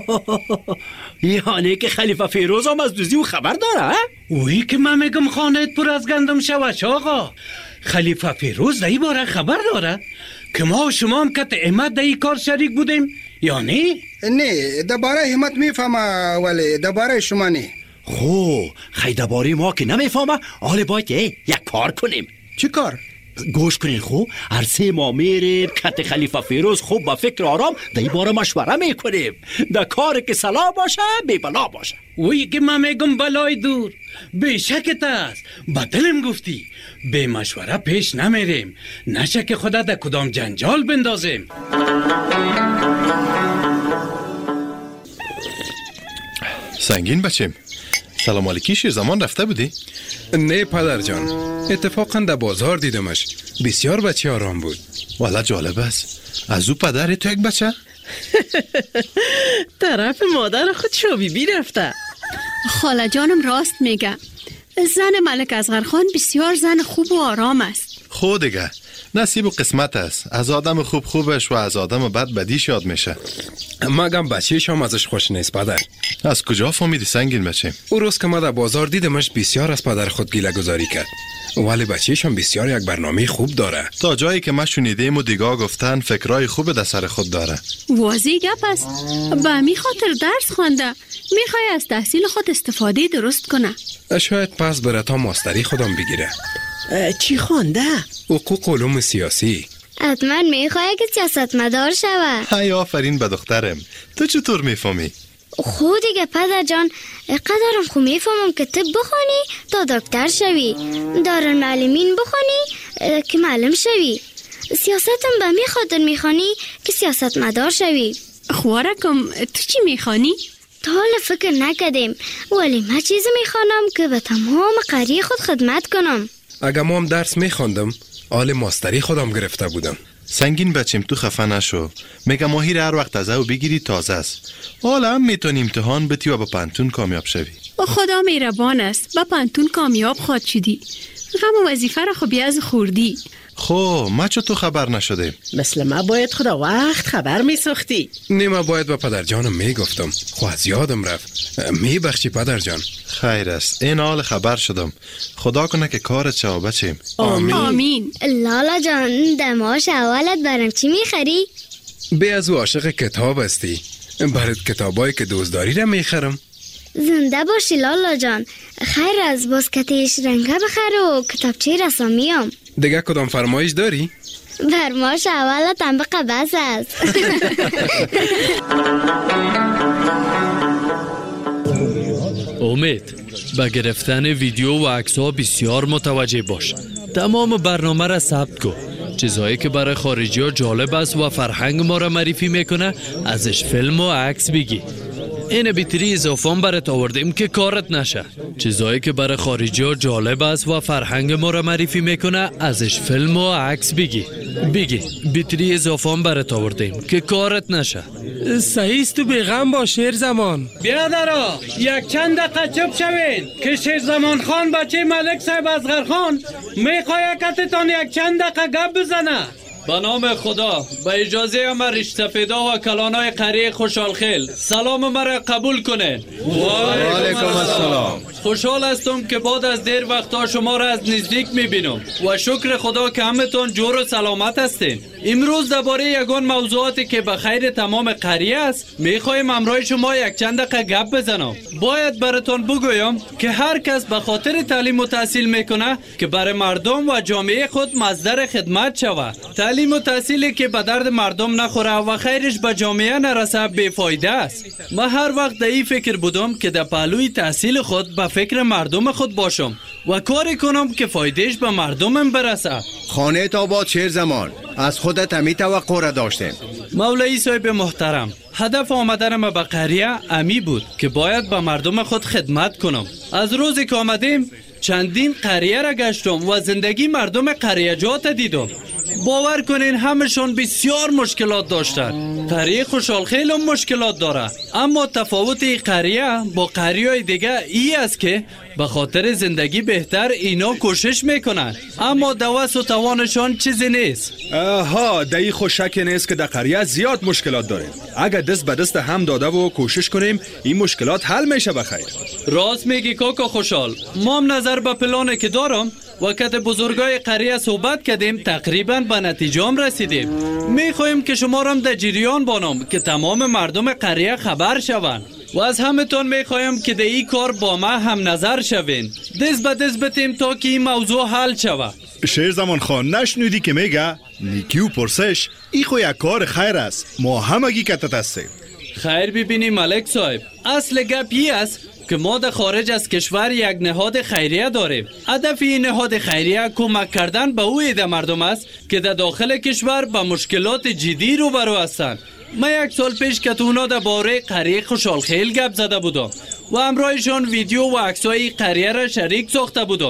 یعنی که خلیفه فیروز هم از دوزی و خبر داره؟ اوی که من میگم خانهت پر از گندم شوه شاقا. خلیفه فیروز در این باره خبر داره که ما و شما هم کت همت در این کار شریک بودیم یا نه؟ نه، درباره همت میفهمه ولی درباره شما نه. خو خیلی درباره ما که نمیفهمه حالا باید یک کار کنیم. چی کار؟ گوش کنین خو، هر سه ما میریم کت خلیفه فیروز خوب با فکر آرام در این باره مشوره میکنیم. در کار که صلاح باشه بی بلا باشه. اوی که من میگم بلای دور به شکت است. با دلم گفتی به مشوره پیش نمیریم، نشه که خدا در کدام جنجال بندازیم. سنگین بچیم، سلام علیکی شیر زمان رفته بودی؟ نه پدر جان، اتفاقا در بازار دیدمش. بسیار بچه آرام بود. والا جالب است. از او پدر تو یک بچه؟ طرف مادر خود شو بی رفته. خاله جانم راست میگه. زن ملک اصغر خان بسیار زن خوب و آرام است. خود دیگه نصیب و قسمت است. از آدم خوب خوبش و از آدم بد بدیش یاد میشه. مگم بچهش هم ازش خوش نیست پدر. از کجا فهمیدی سنگین بچه؟ او روز که ما در بازار دیدمش بسیار از پدر خود گیله گذاری کرد، ولی بچهش هم بسیار یک برنامه خوب داره. تا جایی که ما شنیدیم و دیگاه گفتن فکرای خوب در سر خود داره. واضح گپ است. به می خاطر درس خوانده، میخوای از تحصیل خود استفاده درست کنه. شاید پس بره تا ماستری خودم بگیره. چی خوانده؟ حقوق و علوم سیاسی. حتما میخوای که سیاستمدار شوه. های آفرین به دخترم. تو چطور میفهمی؟ خود دیگه پدر جان، قدرم خو میفهمم که طب بخونی تا دکتر شوی، دارالمعلمین بخونی که معلم شوی، سیاستم به می خاطر میخوانی که سیاستمدار شوی. خوارکم تو چی میخوانی؟ تا حالا فکر نکردیم، ولی من چیزی میخوانم که به تمام قریه خود خدمت کنم. اگه ما هم درس میخواندم آل ماستری خودم گرفته بودم. سنگین بچیم تو خفه نشو. میگم ماهی هر وقت از او بگیری تازه است. حالا هم میتونی امتحان بتی و با پنتون کامیاب شوی. و خدا مهربان است، با پنتون کامیاب خواهد شدی. غم و وظیفه را خب از خوردی. خب ما چه تو خبر نشده؟ مثل ما باید خدا وقت خبر میساختی. نیمه باید با پدر جانم میگفتم، خو از یادم رفت. میبخشی پدر جان؟ خیر است، این حال خبر شدم. خدا کنه که کارت شو بچیم. آمین. آمین. لالا جان، دماش اولت برام چی میخری؟ به از او عاشق کتاب هستی، برات کتابایی که دوست داری را میخرم. زنده باشی لالا جان. خیر از باسکتش رنگه بخر و کتابچه رسامیام. دیگه کدام فرمایش داری؟ فرمایش اولت هم به قبض است. امید، به گرفتن ویدیو و عکس ها بسیار متوجه باش. تمام برنامه را ثبت کن. چیزهایی که برای خارجی ها جالب است و فرهنگ ما را معرفی میکنه ازش فیلم و عکس بگی. این بیتری اضافه برات آوردیم که کارت نشه. چیزایی که برای خارجی ها جالب است و فرهنگ ما را معرفی میکنه ازش فیلم و عکس بگی. بگی بیتری اضافه برات آوردیم که کارت نشه. صحیح است، تو بیغم باش شیر زمان. بیادرها یک چند دقیقه چپ شوین که شیر زمان خان بچه ملک صاحب اصغر خان میخواه کتتان یک چند دقیقه گپ بزنه. به نام خدا، به اجازه ما ریش سفیدا و کلانای قریه خوشحال خیل سلام مرا قبول کنین. و علیکم السلام. خوشحال هستم که بعد از دیر وقتا شما را از نزدیک میبینم و شکر خدا که همتون جور و سلامت هستین. امروز درباره یگان موضوعاتی که به خیر تمام قریه است میخوایم امروز شما یک چند دقیقه گپ بزنم. باید براتون بگویم که هر کس به خاطر تعلیم و تحصیل میکنه که برای مردم و جامعه خود مصدر خدمت شود. تعلیم و تحصیلی که به درد مردم نخوره و خیرش به جامعه نرسه بیفایده است. من هر وقت در این فکر بودم که در پهلوی تحصیل خود به فکر مردم خود باشم و کاری کنم که فایدهش به مردمم برسه. خانه تا با چهر زمان از خودت همی توقع را داشتیم. مولوی صاحب محترم، هدف آمدنم به قریه امی بود که باید به مردم خود خدمت کنم. از روزی که آمدیم چندین قریه را گشتم و زندگی مردم قریه جات دیدم. باور کنین همشون بسیار مشکلات داشتن. قریه خوشحال خیلی مشکلات داره، اما تفاوت این قریه با قریه دیگه ای است که به خاطر زندگی بهتر اینا کوشش میکنن، اما دوست و توانشان چیزی نیست. آها، دایی خوشک نیست که در قریه زیاد مشکلات داریم. اگر دست به دست هم داده و کوشش کنیم این مشکلات حل میشه بخیر. راست میگی کاکا خوشحال. ما هم نظر به پلانه که دارم وقت بزرگای قریه صحبت کردیم تقریبا به نتیجه هم رسیدیم. میخوایم که شما را در جریان بانم که تمام مردم قریه خبر شوند و از همتون میخوایم که در این کار با ما هم نظر شوین. دست به دست بتیم تا که این موضوع حل شود. شیر زمان خان نشنودی که میگه نیکی و پرسش ای خو یک کار خیر است، ما همگی کتت هستیم. خیر ببینی ملک صاحب، اصل گپ این است که ما در خارج از کشور یک نهاد خیریه داریم. هدف این نهاد خیریه کمک کردن به او عده مردم است که در داخل کشور با مشکلات جدی روبرو هستند. من یک سال پیش که اونا در باره قریه خوشحال خیل گپ زده بودم و همراهشان ویدیو و عکسای قریه را شریک ساخته بودم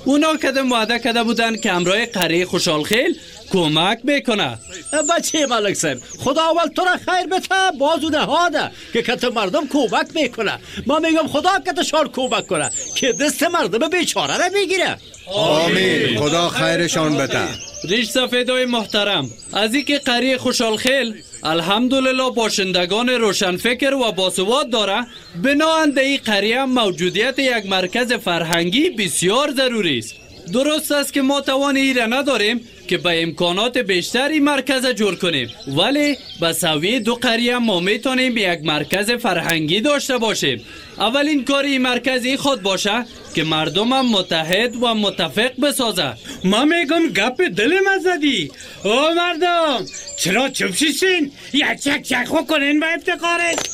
اونا کدم وعده کده بودن که همراه قریه خوشحال خیل کمک میکنه. بچه ملک صاحب، خدا اول تو را خیر بته، بازو نهاده که کت مردم کمک میکنه. ما میگم خدا کتشان کمک کنه که دست مردم بیچاره را بگیره. آمین. خدا خیرشان بده. ریش سفیدای محترم، از این که قریه خوشحال خیل الحمدلله باشندگان روشنفکر و باسواد داره، بناهنده این قریه موجودیت یک مرکز فرهنگی بسیار ضروری است. درست است که ما توان ایره نداریم که به امکانات بیشتری مرکز جور کنیم، ولی به سویه دو قریه ما میتونیم یک مرکز فرهنگی داشته باشیم. اولین کار این مرکزی خود باشه که مردم هم متحد و متفق بسازه. ما میگم گپ دل مزدی. او مردم چرا چوب شیشین؟ یک چک چک خو کنین به افتقارت.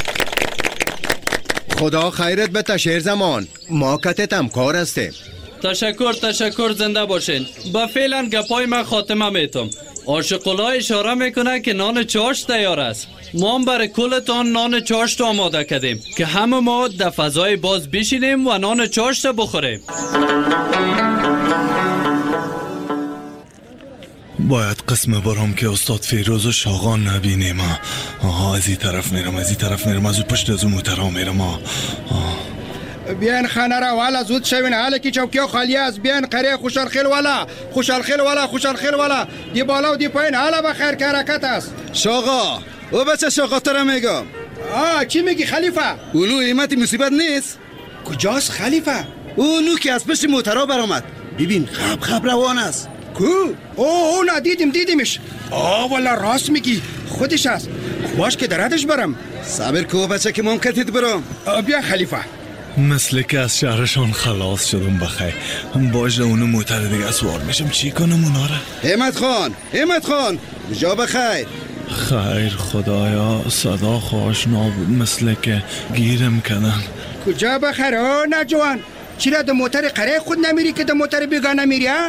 خدا خیرت بده شیر زمان، ما کتت هم کار هستیم. تشکر تشکر، زنده باشین. با فعلا گپای من خاتمه میتم. عاشق‌الله اشاره میکنه که نان چاشت تیار است. ما هم برای کلتان نان چاشت آماده کردیم که همه ما در فضای باز بشینیم و نان چاشت بخوریم. باید قسم برام که استاد فیروز و شاغان نبینیم. آها، از این طرف میرم، از این طرف میرم، از اون پشت از اون موترها میرم. آه. بیان خانه را والا زود شوین، حالا که چوکیو خالی است. بیان قریه خوشحال خیل والا، خوشحال خیل والا، خوشحال خیل والا. دی بالا و دی پایین حالا بخیر که حرکت است. شاغا، او بچه شاغا تو را میگم. آه، چی میگی خلیفه؟ اولو ایمتی مصیبت نیست؟ کجاست خلیفه؟ اونو که از پشت موترها برآمد. ببین خب خب روان است. کو؟ او او نه، دیدیم دیدیمش. آه والا راست میگی، خودش است. باش که دراتش برم. صبر کو بچه که ممکنت برم. بیا خلیفه. مثل که از شهرشان خلاص شدم بخیر. باشه اونو موتر دیگه سوار میشم، چی کنم اونا را؟ همت خان، همت خان، جا بخیر. خیر خدایا، صدا خوشنا بود، مثل که گیرم کنن. کجا بخیر ها نجوان؟ چرا در موتر قره خود نمیری که در موتر بیگانه میری ها؟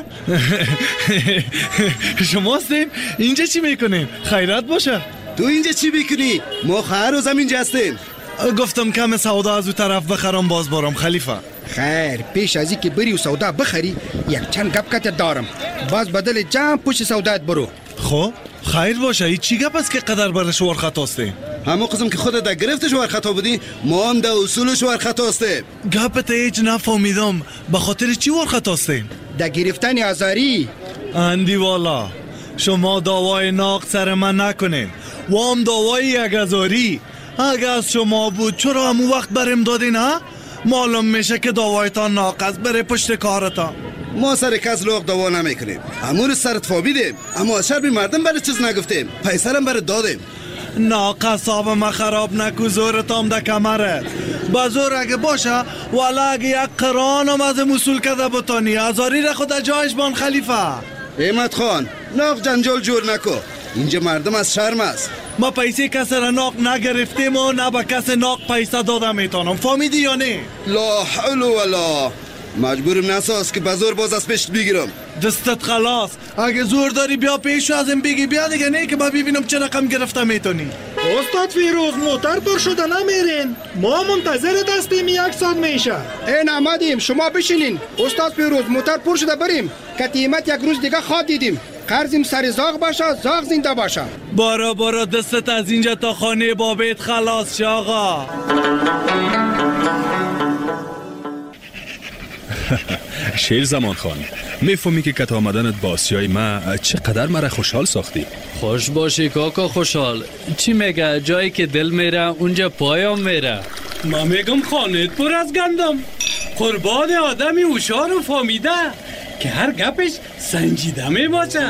شما هستیم؟ اینجا چی میکنیم؟ خیرات باشه. تو اینجا چی میکنی؟ ما خواهر و زمین جستیم. گفتم کم سودا از او طرف بخرم باز بارم خلیفه. خیر، پیش از این که بری و سودا بخری یک چند گپ کت دارم. باز بدل جمع پشت سودات برو. خب خیر باشه. ای چی گپ است که قدر برش ور خطاسته؟ همون قسم که خودت در گرفتش ور خطا بودی، ما هم در اصولش ور خطاسته. گپت هیچ نفهمیدم، به خاطر چی ور خطاسته؟ در گرفتن آزاری. اندی والا، شما دعوای ناق سر من نکنین و هم دعوای یک ازاری. اگه از شما بود چرا همون وقت برم دادین ها؟ معلوم میشه که دعوایتان ناقص بره پشت کارتان. ما سر کس لوق دعوا نمیکنیم، امور سرت فابیدیم، اما از شربی مردم برای چیز نگفتیم، پیسرم برای دادیم. ناقص آب ما خراب نکو، زورتام ده کمره. بزور اگه باشه والا اگه یک قرانم از مسئول کده بتانی ازاری را خود جایش بان خلیفه. احمد خان، ناق جنجال جور نکو، اینجا مردم از شرم است. ما پیسه کس را ناق نگرفتیم و نه به کس ناق پیسه داده میتونم، فهمیدی یا نه؟ لا حول ولا، مجبورم نساز که بزور باز از پشت بگیرم. دستت خلاص، اگه زور داری بیا پیشو ازم بگی، بیا دیگه، نه که ما ببینم چه رقم گرفته میتونی. استاد فیروز موتر پر شده نمیرین؟ ما منتظر دستیم یک ساعت میشه. این آمدیم، شما بشینین. استاد فیروز موتر پر شده بریم که قیمت یک روز دیگه خواد دیدیم. قرضیم سر زاغ باشه، زاغ زنده باشه. بارا بارا دستت از اینجا تا خانه بابت خلاص شاغا. شیر زمان خان، میفهمی که کت آمدنت با آسیای ما چقدر مرا خوشحال ساختی؟ خوش باشی کاکا خوشحال. چی میگه؟ جایی که دل میره اونجا پایم میره. ما میگم خانت پر از گندم، قربان آدمی هوشیار و فهمیده که هر گپش سنجیده می باشه.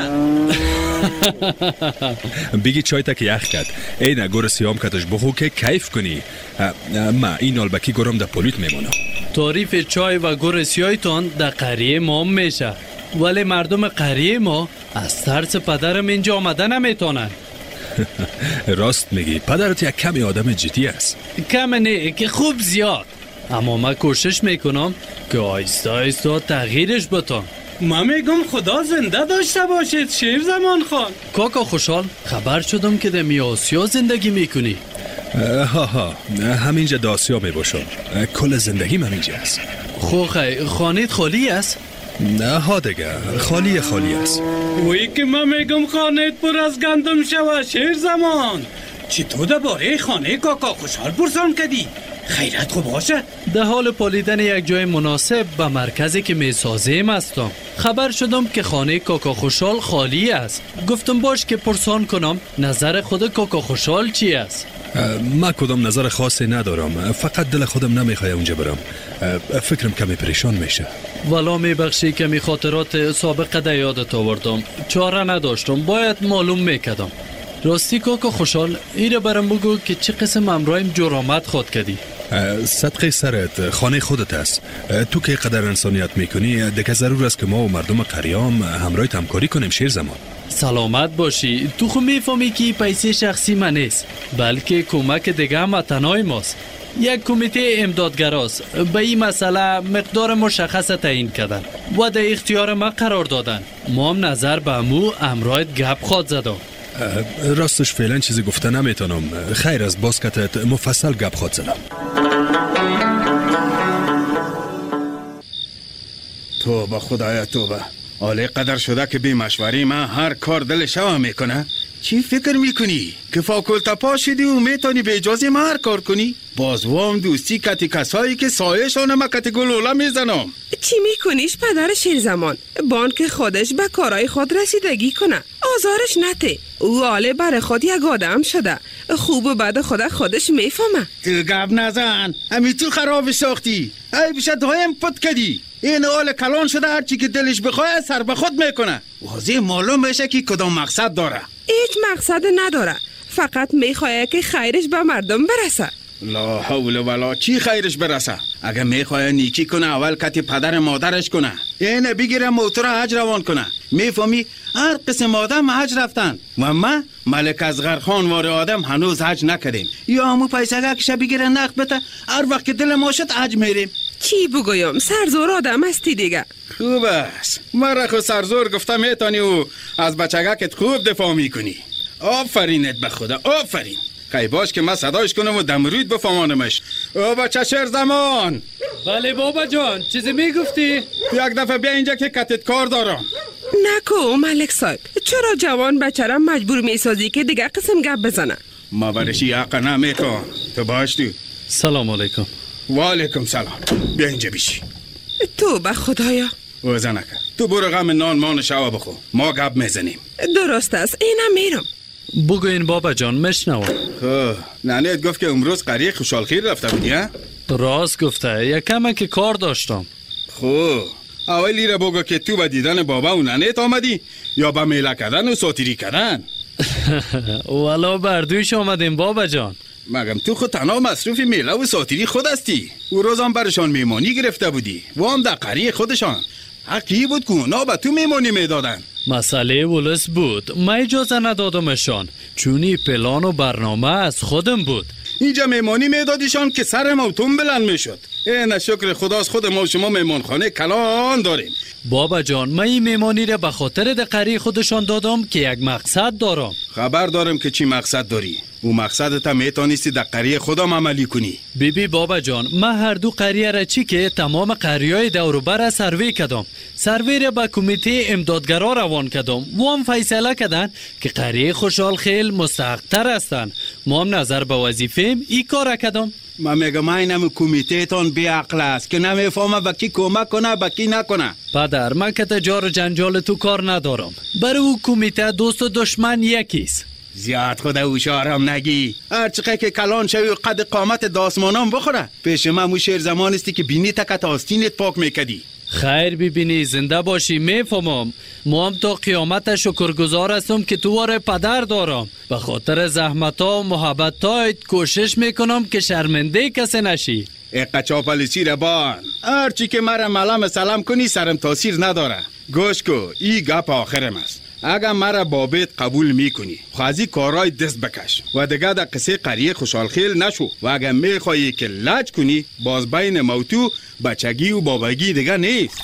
بگی چای تک یخ کرد، اینه گور سیام کتش بخو که کیف کنی. ما این آلبکی گرم در پولیت میمونم. تعریف چای و گور سیایتان در قریه ما میشه، ولی مردم قریه ما از ترس پدرم اینجا آمده نمیتونن. راست میگی، پدرت یک کمی آدم جدی است. کم نه که خوب زیاد، اما من کوشش میکنم که آیسته آیسته تغییرش بتم. ما میگم خدا زنده داشته باشید شیر زمان خان. کاکا خوشحال، خبر شدم که در میاسیا زندگی میکنی. ها ها، همینجا داسیا می باشم. کل زندگی من اینجا است. خو خی، خانیت خالی است؟ نه ها دیگه خالی خالی است. وی که من میگم خانه پر از گندم شوه شیر زمان. چی تو درباره خانه کاکا خوشحال پرسان کردی؟ خیرت خوب باشه؟ در حال پالیدن یک جای مناسب به مرکزی که می سازیم هستم. خبر شدم که خانه کاکا خوشحال خالی است. گفتم باش که پرسان کنم نظر خود کاکا خوشحال چی است؟ من کدام نظر خاصی ندارم، فقط دل خودم نمیخواد اونجا برم. فکرم کمی پریشان میشه. والا میبخشی کمی خاطرات سابقه در یادت آوردم. چاره نداشتم، باید معلوم میکردم. راستی کاکا خوشحال ایره برام بگو که چه قسم امرایم جرامت خود کردی؟ صدقه سرت، خانه خودت است. تو که قدر انسانیت میکنی دیگه ضرور است که ما و مردم قریام همراهت همکاری کنیم شیر زمان. سلامت باشی. تو خو میفهمی که پیسه شخصی من نیست، بلکه کمک دیگه هم تنهای ماست. یک کمیته امدادگراست. به این مسئله مقدار مشخص تعیین کردن و در اختیار ما قرار دادن. ما هم نظر به امو امراید گپ خواد زدم. راستش فعلا چیزی گفته نمیتونم. خیر از باسکتت مفصل گپ خواد زدم. توبه خدایا توبه. آله قدر شده که بی مشوری من هر کار دل شما میکنه. چی فکر میکنی؟ که فاکولتا پا شدی و میتونی به اجازه ما هر کار کنی؟ باز وام دوستی کتی کسایی که سایشان ما کتی گلوله میزنم. چی میکنیش پدر شیر زمان؟ بان که خودش به کارای خود رسیدگی کنه، آزارش نته. او آله بر خود یک آدم شده، خوب و بد خود خودش میفهمه. تو گب نزن، همی تو خراب ساختی. ای بشه دایم پت کدی. این آل کلان شده هرچی که دلش بخواه سر به خود میکنه. واضح معلوم بشه که کدام مقصد داره. هیچ مقصد نداره، فقط میخواه که خیرش به مردم برسه. لا حول ولا چی خیرش برسه؟ اگه میخواه نیکی کنه اول کتی پدر مادرش کنه. اینه بگیره موتور حج روان کنه. میفهمی؟ هر قسم آدم حج رفتن و ما ملک اصغر خان وار آدم هنوز حج نکردیم. یا همو پیسه که بگیره نقد بته هر وقت که دل ما شد حج میریم. چی بگویم؟ سرزور آدم هستی دیگه. خوب است. مرا خود سرزور گفته میتونی و از بچگکت خوب دفاع میکنی. آفرینت به خدا، آفرین. خیلی باش که من صدایش کنم و دمرود بفهمانمش. او بچه شیر زمان. بله بابا جان، چیزی میگفتی؟ یک دفعه بیا اینجا که کتت کار دارم. نکو ملک صاحب، چرا جوان بچه را مجبور میسازی که دیگه قسم گپ بزنه؟ ما برشی حق نمیکن. تو باش تو. سلام علیکم. و علیکم سلام. بیا اینجا بیشی. تو به خدایا. وزه نکن. تو برو غم نان مان شوا بخو. ما گپ میزنیم. درست است، اینم میرم. بگوین بابا جان مشنو. خب ننیت گفت که امروز قریه خوشحال خیر رفته بودی ها؟ راست گفته، یکم که کار داشتم. خب اولی را بگو که تو به دیدن بابا و ننیت آمدی یا به میله کردن و ساتیری کردن؟ والا بردویش آمدیم بابا جان. مگم تو خود تنها مصروف میله و ساتیری خود هستی؟ او روز هم برشان میمانی گرفته بودی و هم در قریه خودشان. حقی بود که اونا به تو میمانی میدادن. مسئله ولس بود، من اجازه ندادمشان چونی پلان و برنامه از خودم بود. اینجا میمانی میدادیشان که سر موتون بلند میشد. این شکر خداست خود ما شما میمانخانه کلان داریم. بابا جان من این میمانی را به خاطر دقیقی خودشان دادم که یک مقصد دارم. خبر دارم که چی مقصد داری. او مقصدت هم میتونستی در قریه خودم عملی کنی. بی بی بابا جان من هر دو قریه را چی که تمام قریه‌های دوروبر را سروی کردم. سروی را به کمیته امدادگرا روان کردم و هم فیصله کردن که قریه خوشحال خیل مستحق‌تر هستند. ما هم نظر به وظیفه‌ام این کار کردم. من میگم اینم کمیته تون بی عقل است که نمیفهمه با کی کمک کنه با کی نکنه. پدر من که تجار و جنجال تو کار ندارم. برای او کمیته دوست و دشمن یکیست. زیاد خود اوشارم نگی. هر چقدر که کلان شوی قد قامت داسمانم بخوره. پیش من مو شیر زمان استی که بینی تکت آستینت پاک میکدی. خیر ببینی زنده باشی میفهمم. ما هم تا قیامت شکرگزار هستم که تو واره پدر دارم. به خاطر زحمت‌ها و محبت‌هایت کوشش میکنم که شرمنده کسی نشی. اقا چاپلیسی ربان هرچی که مرا ملام سلام کنی سرم تاثیر نداره. گوش کو ای گپ آخرم است. اگر مرا بابت قبول میکنی خوازی کارای دست بکش و دیگه در قصه قریه خوشحال خیل نشو و اگر میخوایی که لج کنی باز بین موتو بچگی و بابگی دیگه نیست.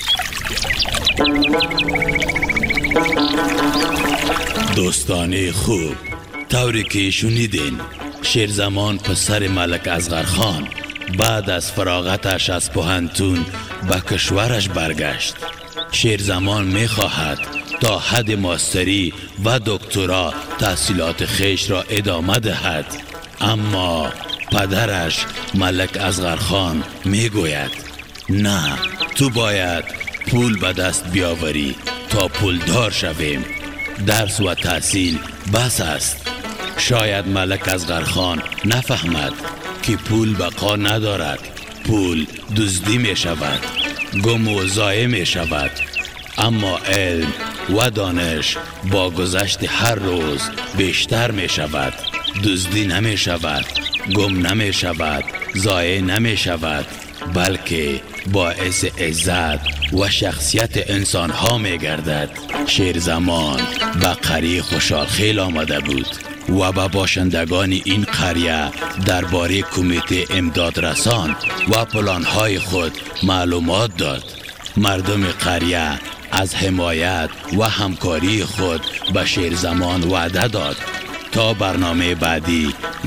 دوستان خوب، طوری که شنیدین شیر زمان پسر ملک اصغر خان بعد از فراغتش از پوهنتون به کشورش برگشت شیرزمان می خواهد تا حد ماستری و دکترا تحصیلات خیش را ادامه دهد، اما پدرش ملک اصغرخان می گوید نه، تو باید پول به دست بیاوری تا پولدار شویم. درس و تحصیل بس است. شاید ملک اصغرخان نفهمد که پول بقا ندارد. پول دزدی می شود، گم و ضایع می شود، اما علم و دانش با گذشت هر روز بیشتر می شود. دزدی نمی شود، گم نمی شود، ضایع نمی شود، بلکه باعث عزت و شخصیت انسان ها می گردد. شیرزمان به قریه خوشحال خیل آمده بود و به باشندگان این قریه درباره کمیته امداد رسان و پلانهای خود معلومات داد. مردم قریه از حمایت و همکاری خود به شیرزمان وعده داد تا برنامه بعدی